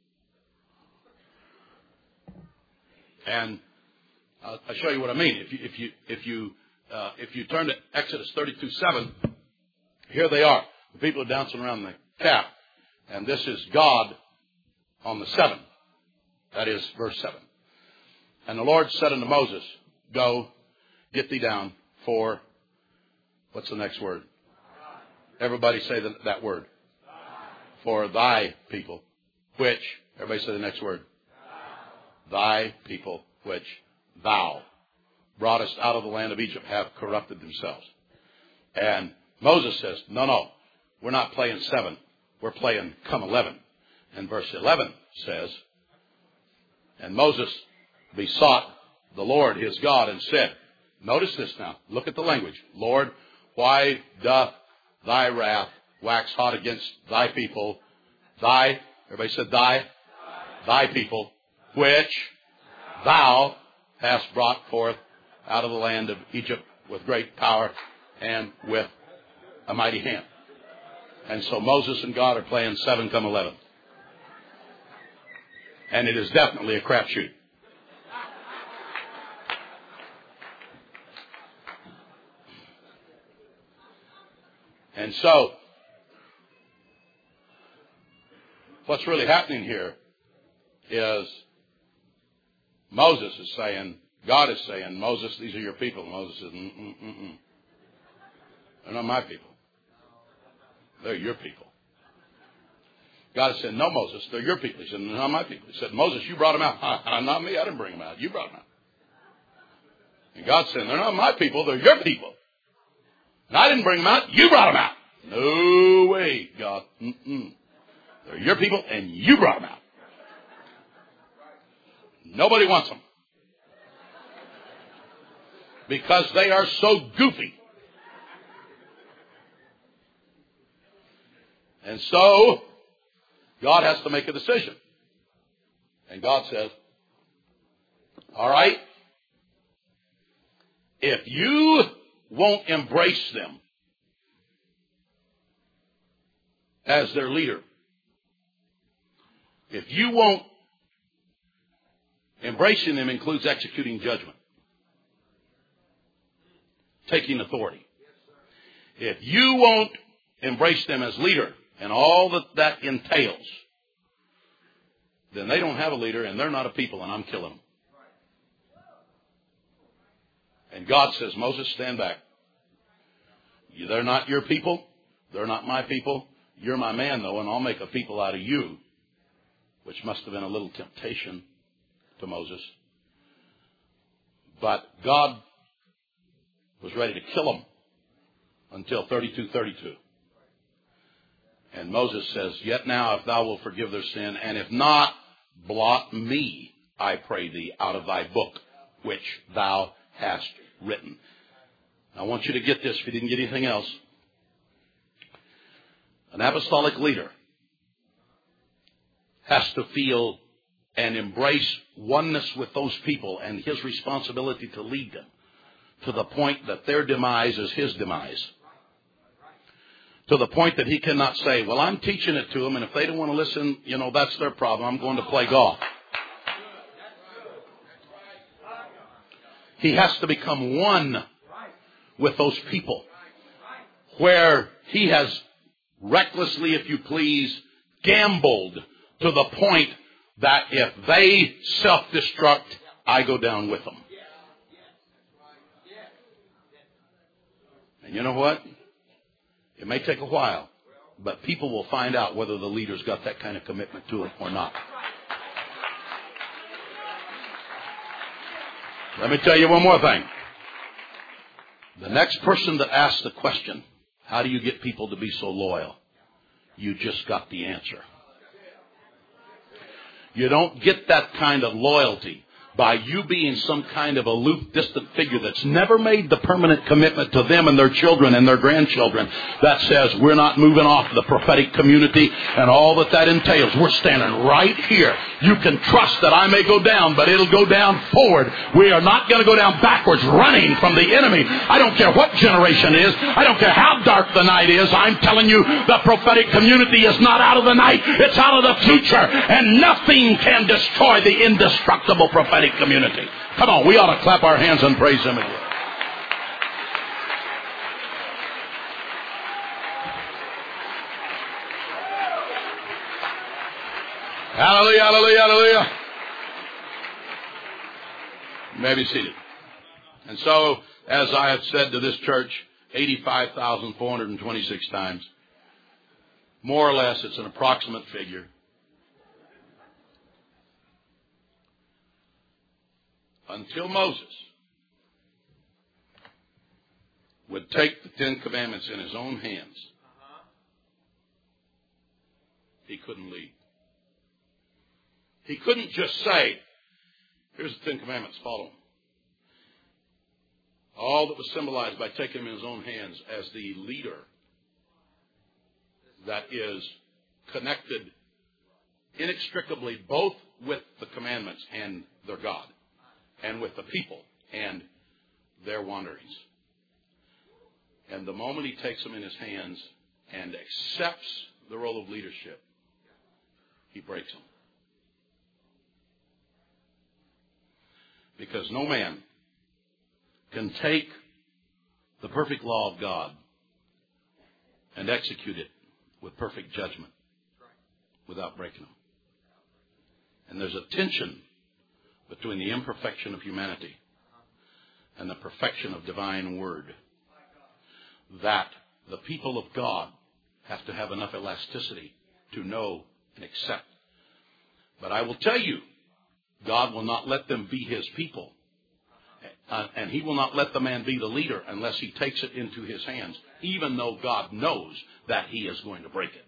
And I'll show you what I mean. If you turn to Exodus 32:7, here they are. The people are dancing around the calf, and this is God on the 7. That is verse 7. And the Lord said unto Moses, go, get thee down for, what's the next word? Everybody say that word. For thy people, which, everybody say the next word. Thy people, which thou broughtest out of the land of Egypt, have corrupted themselves. And Moses says, no, we're not playing 7. We're playing come 11. And verse 11 says, and Moses besought the Lord his God and said, notice this now, look at the language. Lord, why doth thy wrath wax hot against thy people, everybody said thy people, which thou hast brought forth out of the land of Egypt with great power and with a mighty hand. And so Moses and God are playing 7 come 11. And it is definitely a crapshoot. And so, what's really happening here is Moses is saying, God is saying, Moses, these are your people. Moses says, they're not my people. They're your people. God said, no, Moses, they're your people. He said, they're not my people. He said, Moses, you brought them out. Not me, I didn't bring them out. You brought them out. And God said, they're not my people, they're your people. And I didn't bring them out, you brought them out. No way, God. They're your people and you brought them out. Nobody wants them. Because they are so goofy. And so, God has to make a decision. And God says, all right, if you won't embrace them as their leader, if you won't, embracing them includes executing judgment. taking authority. If you won't embrace them as leader and all that entails, then they don't have a leader and they're not a people, and I'm killing them. And God says, Moses, stand back. They're not your people. They're not my people. You're my man, though, and I'll make a people out of you, which must have been a little temptation to Moses. But God was ready to kill them until 32:32. And Moses says, yet now, if thou wilt forgive their sin, and if not, blot me, I pray thee, out of thy book, which thou hast written. I want you to get this if you didn't get anything else. An apostolic leader has to feel and embrace oneness with those people and his responsibility to lead them to the point that their demise is his demise. To the point that he cannot say, well, I'm teaching it to them, and if they don't want to listen, that's their problem. I'm going to play golf. He has to become one with those people where he has recklessly, if you please, gambled to the point that if they self-destruct, I go down with them. And you know what? It may take a while, but people will find out whether the leader's got that kind of commitment to it or not. Let me tell you one more thing. The next person that asks the question, how do you get people to be so loyal? You just got the answer. You don't get that kind of loyalty by you being some kind of aloof, distant figure that's never made the permanent commitment to them and their children and their grandchildren that says we're not moving off the prophetic community and all that entails. We're standing right here. You can trust that I may go down, but it'll go down forward. We are not going to go down backwards running from the enemy. I don't care what generation it is. I don't care how dark the night is. I'm telling you, the prophetic community is not out of the night. It's out of the future. And nothing can destroy the indestructible prophetic community. Come on, we ought to clap our hands and praise him again. Hallelujah, hallelujah, hallelujah. You may be seated. And so, as I have said to this church 85,426 times, more or less it's an approximate figure. Until Moses would take the Ten Commandments in his own hands, he couldn't lead. He couldn't just say, here's the Ten Commandments, follow them. All that was symbolized by taking them in his own hands as the leader that is connected inextricably both with the commandments and their God, and with the people and their wanderings. And the moment he takes them in his hands and accepts the role of leadership, he breaks them. Because no man can take the perfect law of God and execute it with perfect judgment without breaking them. And there's a tension between the imperfection of humanity and the perfection of divine word that the people of God have to have enough elasticity to know and accept. But I will tell you, God will not let them be his people. And he will not let the man be the leader unless he takes it into his hands, even though God knows that he is going to break it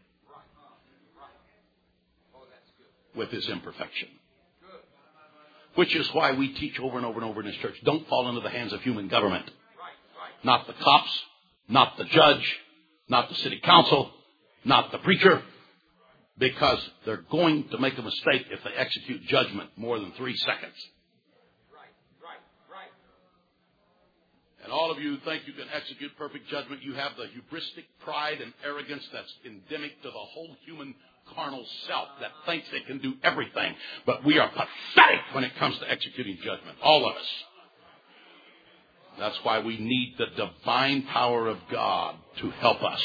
with his imperfection. Which is why we teach over and over and over in this church, don't fall into the hands of human government. Not the cops, not the judge, not the city council, not the preacher, because they're going to make a mistake if they execute judgment more than 3 seconds. And all of you who think you can execute perfect judgment, you have the hubristic pride and arrogance that's endemic to the whole human carnal self that thinks they can do everything. But we are pathetic when it comes to executing judgment. All of us. That's why we need the divine power of God to help us.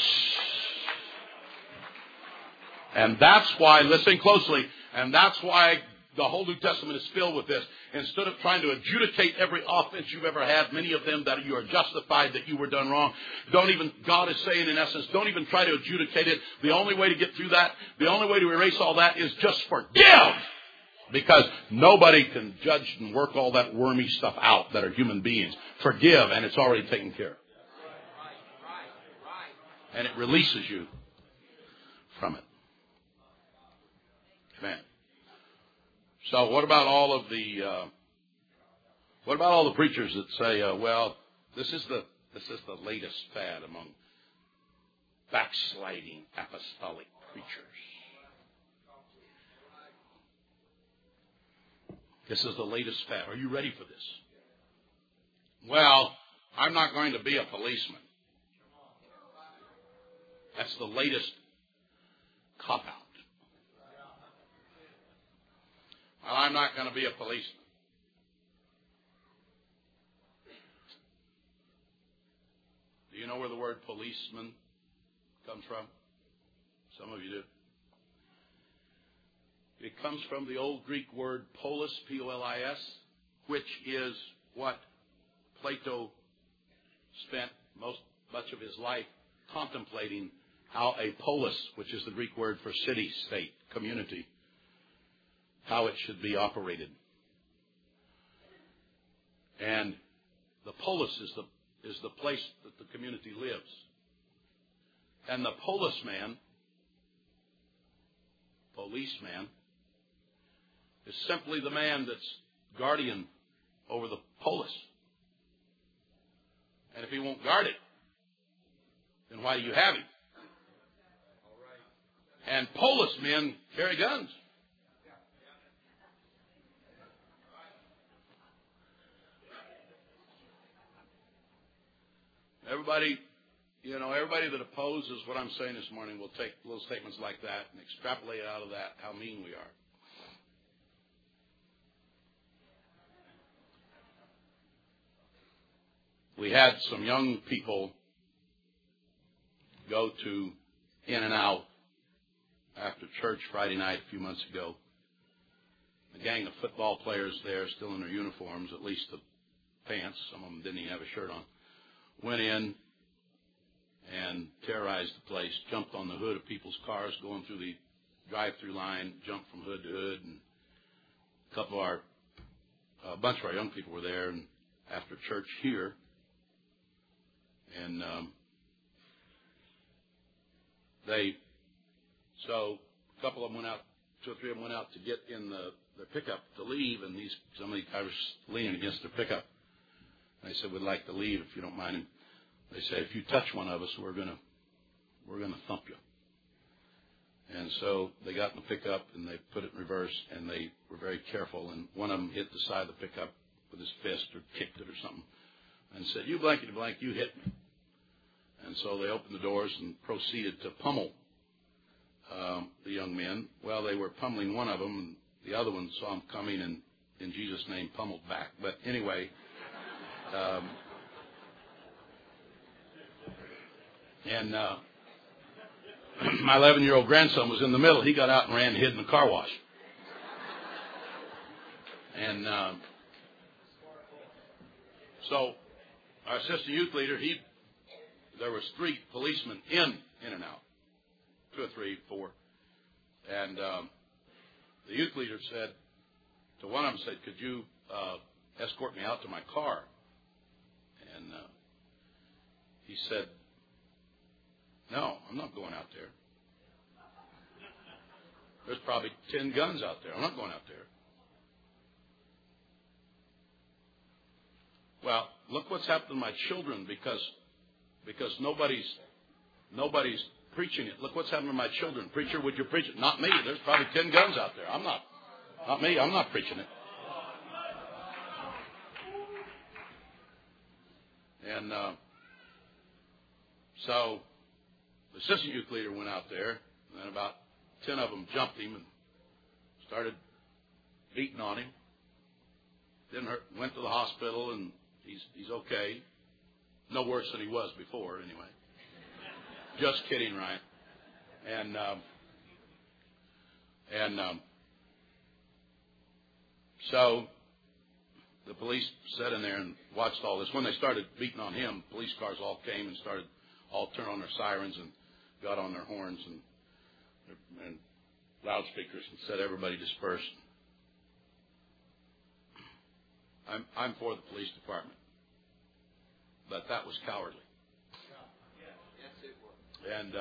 And that's why, listen closely, and that's why the whole New Testament is filled with this. Instead of trying to adjudicate every offense you've ever had, many of them that you are justified that you were done wrong, God is saying in essence, don't even try to adjudicate it. The only way to get through that, the only way to erase all that is just forgive. Because nobody can judge and work all that wormy stuff out that are human beings. Forgive, and it's already taken care of. And it releases you from it. Amen. So what about all the preachers that say, well, this is the latest fad among backsliding apostolic preachers. This is the latest fad. Are you ready for this? Well, I'm not going to be a policeman. That's the latest cop-out. Well, I'm not going to be a policeman. Do you know where the word policeman comes from? Some of you do. It comes from the old Greek word polis, P-O-L-I-S, which is what Plato spent much of his life contemplating, how a polis, which is the Greek word for city, state, community, how it should be operated. And the polis is the place that the community lives. And the policeman is simply the man that's guardian over the polis. And if he won't guard it, then why do you have him? And policemen carry guns. Everybody that opposes what I'm saying this morning will take little statements like that and extrapolate out of that how mean we are. We had some young people go to In-N-Out after church Friday night a few months ago. A gang of football players there, still in their uniforms, at least the pants. Some of them didn't even have a shirt on. Went in and terrorized the place, jumped on the hood of people's cars going through the drive-through line, jumped from hood to hood, and a bunch of our young people were there and after church here. And so a couple of them went out, 2 or 3 of them went out to get in their pickup to leave, and some of these guys were leaning against their pickup. And they said, "We'd like to leave if you don't mind." And they said, "If you touch one of us, we're gonna thump you." And so they got in the pickup and they put it in reverse, and they were very careful. And one of them hit the side of the pickup with his fist or kicked it or something, and said, "You blankety blank, you hit me." And so they opened the doors and proceeded to pummel the young men. Well, they were pummeling one of them, and the other one saw them coming and, in Jesus' name, pummeled back. But anyway, my 11-year-old grandson was in the middle. He got out and ran and hid in the car wash. And so our assistant youth leader, there was 3 policemen in and out, 2 or 3, 4. And the youth leader said to one of them, "Could you escort me out to my car?" And he said, "No, I'm not going out there. There's probably 10 guns out there. I'm not going out there." Well, look what's happened to my children because nobody's preaching it. Look what's happened to my children. "Preacher, would you preach it?" "Not me. There's probably 10 guns out there. Not me. I'm not preaching it." And so the assistant youth leader went out there, and then about 10 of them jumped him and started beating on him. Didn't hurt. Went to the hospital, and He's okay. No worse than he was before, anyway. Just kidding, Ryan. So the police sat in there and watched all this. When they started beating on him, police cars all came and started all turned on their sirens and got on their horns and loudspeakers and said, "Everybody disperse." I'm for the police department, but that was cowardly. And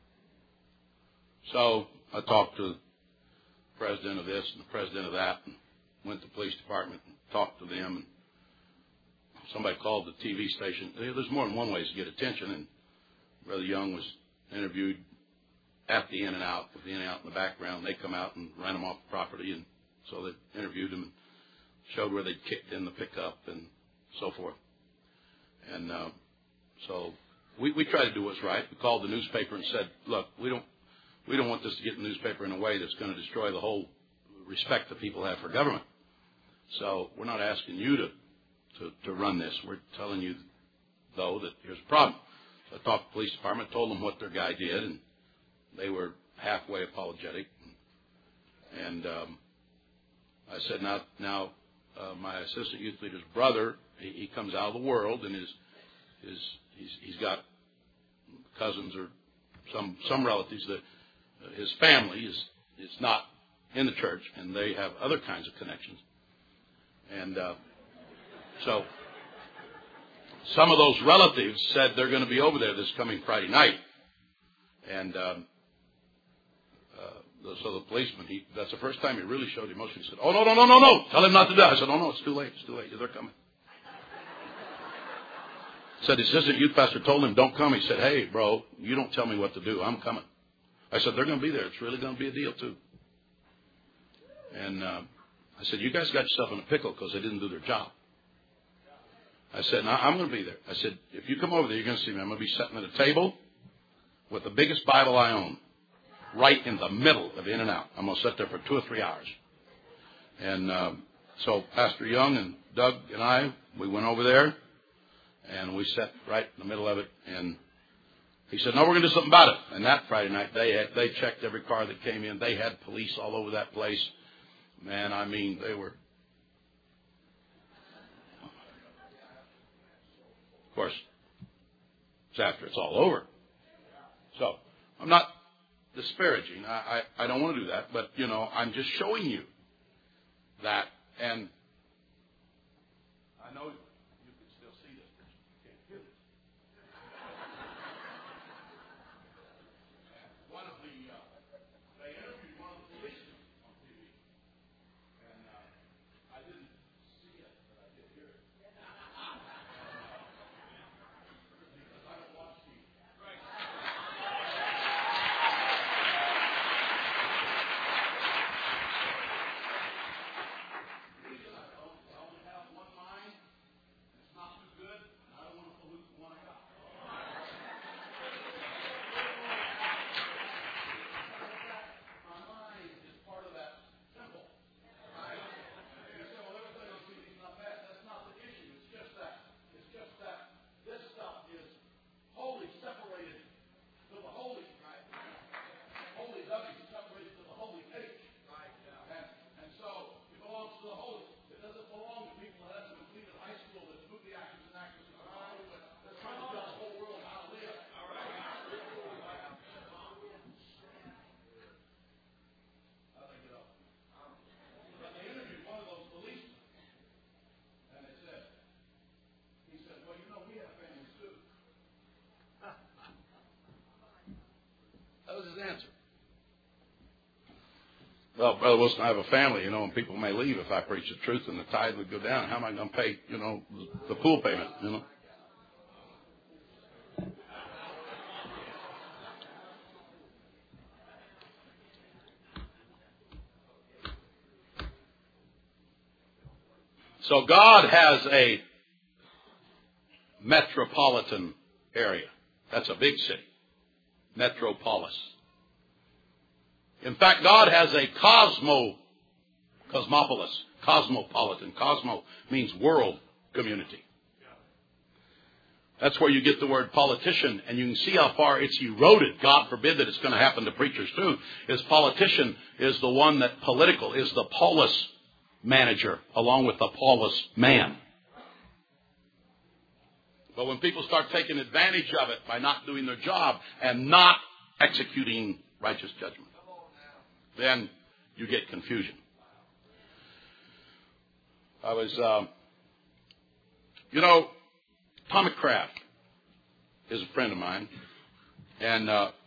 so I talked to the president of this and the president of that, and went to the police department and talked to them. And somebody called the TV station. There's more than one way to get attention, and Brother Young was interviewed at the In and Out, with the In and Out in the background. They come out and ran him off the property, and so they interviewed him and showed where they'd kicked in the pickup and so forth. And so we tried to do what's right. We called the newspaper and said, "Look, we don't want this to get in the newspaper in a way that's going to destroy the whole respect that people have for government. So we're not asking you to run this. We're telling you, though, that here's a problem." So I talked to the police department, told them what their guy did, and they were halfway apologetic. And I said, now my assistant youth leader's brother, he comes out of the world, and he's got cousins or some relatives that his family is not in the church, and they have other kinds of connections. And so some of those relatives said they're going to be over there this coming Friday night. And so the policeman, that's the first time he really showed emotion. He said, "Oh, no. Tell him not to do that." I said, "Oh, no, it's too late. They're coming." Said the assistant youth pastor told him, "Don't come." He said, "Hey, bro, you don't tell me what to do. I'm coming." I said, "They're going to be there. It's really going to be a deal, too." And I said, "You guys got yourself in a pickle because they didn't do their job." I said, "No, I'm going to be there." I said, "If you come over there, you're going to see me. I'm going to be sitting at a table with the biggest Bible I own, right in the middle of In and Out. I'm going to sit there for 2 or 3 hours." And so Pastor Young and Doug and I, we went over there, and we sat right in the middle of it. And he said, "No, we're going to do something about it." And that Friday night, they checked every car that came in. They had police all over that place. Man, I mean, they were. Of course, it's after it's all over. So I'm not disparaging. I don't want to do that. But, I'm just showing you that. And I know you can still see this, but you can't hear this. One of they interviewed one of the policemen on TV. And I didn't see it, but I did hear it. Because I don't watch TV. Answer. Well, Brother Wilson, I have a family, and people may leave if I preach the truth, and the tithe would go down. How am I going to pay, the pool payment, So God has a metropolitan area. That's a big city. Metropolis. In fact, God has a cosmopolis, cosmopolitan. Cosmo means world community. That's where you get the word politician, and you can see how far it's eroded. God forbid that it's going to happen to preachers too. Is politician is the one that political is the polis manager along with the polis man. But when people start taking advantage of it by not doing their job and not executing righteous judgment, then you get confusion. I was, Tommy Kraft is a friend of mine, and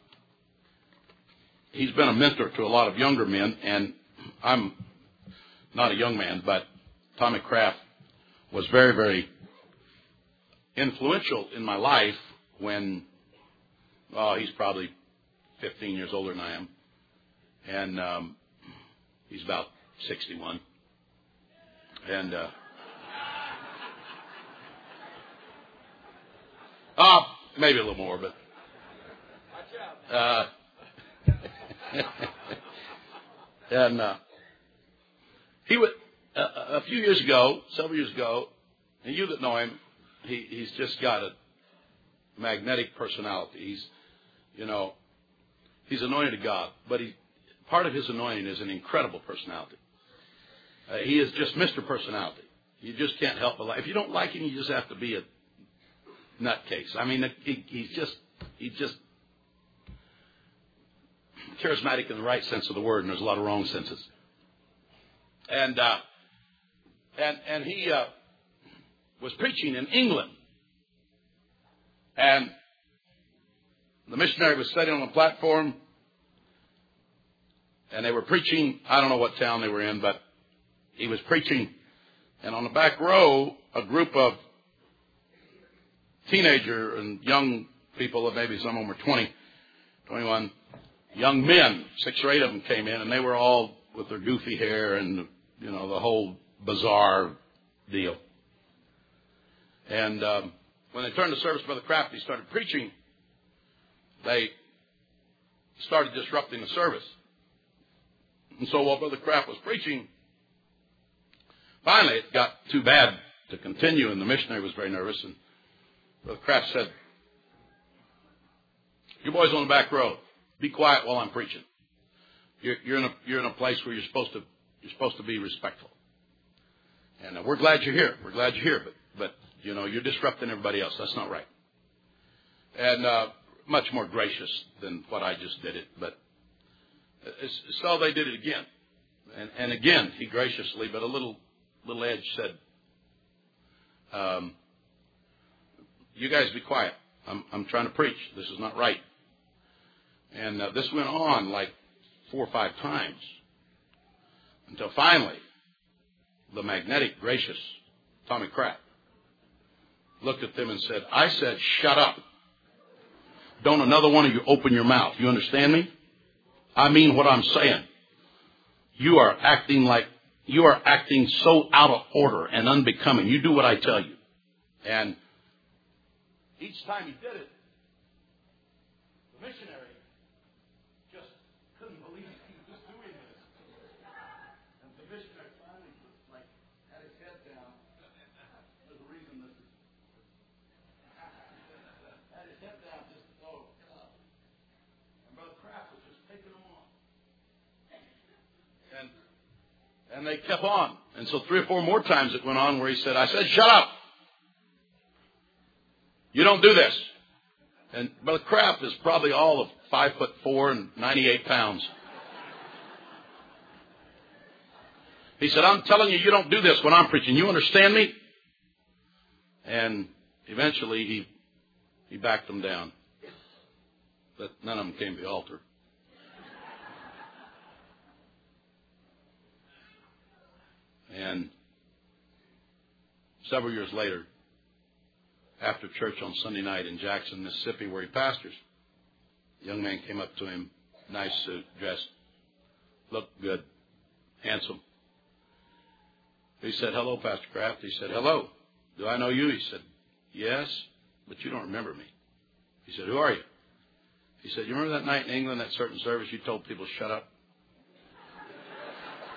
he's been a mentor to a lot of younger men, and I'm not a young man, but Tommy Kraft was very, very influential in my life when, he's probably 15 years older than I am, and he's about 61, and maybe a little more, but and he would a few years ago, several years ago, and you that know him, he's just got a magnetic personality. He's anointed of God, but part of his anointing is an incredible personality. He is just Mr. Personality. You just can't help but if you don't like him, you just have to be a nutcase. I mean, he's just charismatic in the right sense of the word, and there's a lot of wrong senses. And he was preaching in England, and the missionary was sitting on a platform, and they were preaching. I don't know what town they were in, but he was preaching, and on the back row, a group of teenager and young people, maybe some of them were 20, 21, young men, 6 or 8 of them came in, and they were all with their goofy hair and, the whole bizarre deal. And when they turned the service, Brother Kraft, he started preaching, they started disrupting the service. And so while Brother Kraft was preaching, finally it got too bad to continue, and the missionary was very nervous, and Brother Kraft said, "You boys on the back row, be quiet while I'm preaching. You're in a place where you're supposed to be respectful. And we're glad you're here. We're glad you're here, but you're disrupting everybody else. That's not right." And much more gracious than what I just did it, but so they did it again, and again he graciously, but a little edge said, "You guys be quiet. I'm trying to preach. This is not right." And this went on like 4 or 5 times until finally the magnetic, gracious Tommy Kraft looked at them and said, "I said, shut up. Don't another one of you open your mouth. You understand me? I mean what I'm saying. You are acting so out of order and unbecoming. You do what I tell you." And each time he did it, the missionary just couldn't believe he was doing this. And the missionary finally had his head down. There's a reason this is. Had his head down just to go. And Brother Kraft was just taking them on. And they kept on. And so 3 or 4 more times it went on where he said, "I said, shut up. You don't do this." And Brother Kraft is probably all of 5'4" and 98 pounds. He said, "I'm telling you, you don't do this when I'm preaching. You understand me?" And eventually he backed them down. But none of them came to the altar. And several years later, after church on Sunday night in Jackson, Mississippi, where he pastors, a young man came up to him, nice suit, dressed, looked good, handsome. He said, "Hello, Pastor Kraft." He said, "Hello. Do I know you?" He said, "Yes, but you don't remember me." He said, "Who are you?" He said, "You remember that night in England, that certain service you told people to shut up?"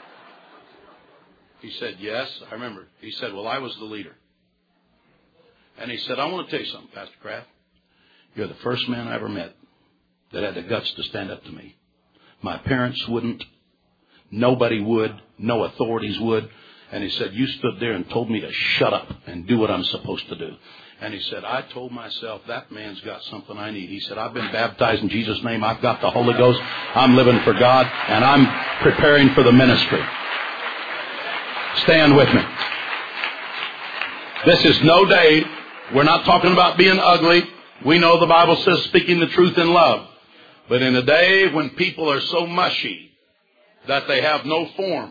He said, "Yes, I remember." He said, "Well, I was the leader. And he said, I want to tell you something, Pastor Kraft. You're the first man I ever met that had the guts to stand up to me. My parents wouldn't. Nobody would. No authorities would. And he said, you stood there and told me to shut up and do what I'm supposed to do. And he said, I told myself, that man's got something I need. He said, I've been baptized in Jesus' name. I've got the Holy Ghost. I'm living for God. And I'm preparing for the ministry. Stand with me. This is no day. We're not talking about being ugly. We know the Bible says speaking the truth in love. But in a day when people are so mushy that they have no form,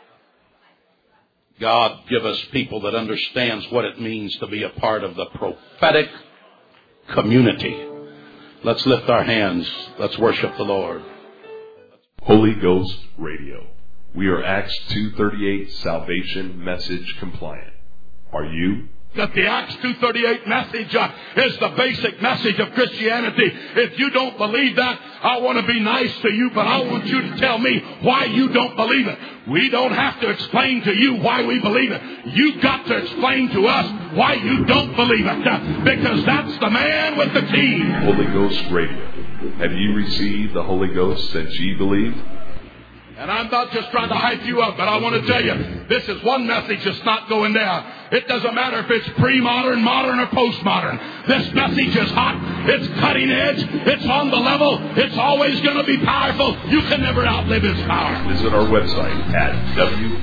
God give us people that understands what it means to be a part of the prophetic community. Let's lift our hands. Let's worship the Lord. Holy Ghost Radio. We are Acts 2:38 salvation message compliant. Are you? That the Acts 2:38 message is the basic message of Christianity. If you don't believe that, I want to be nice to you, but I want you to tell me why you don't believe it. We don't have to explain to you why we believe it. You've got to explain to us why you don't believe it, because that's the man with the key. Holy Ghost Radio. Have you received the Holy Ghost since ye believed? And I'm not just trying to hype you up, but I want to tell you, this is one message that's not going down. It doesn't matter if it's pre-modern, modern, or postmodern. This message is hot. It's cutting edge. It's on the level. It's always going to be powerful. You can never outlive its power. Visit our website at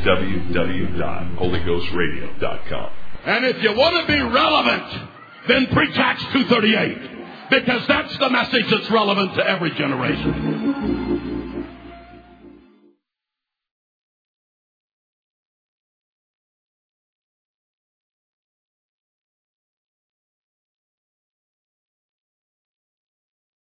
www.holyghostradio.com. And if you want to be relevant, then preach Acts 2:38. Because that's the message that's relevant to every generation.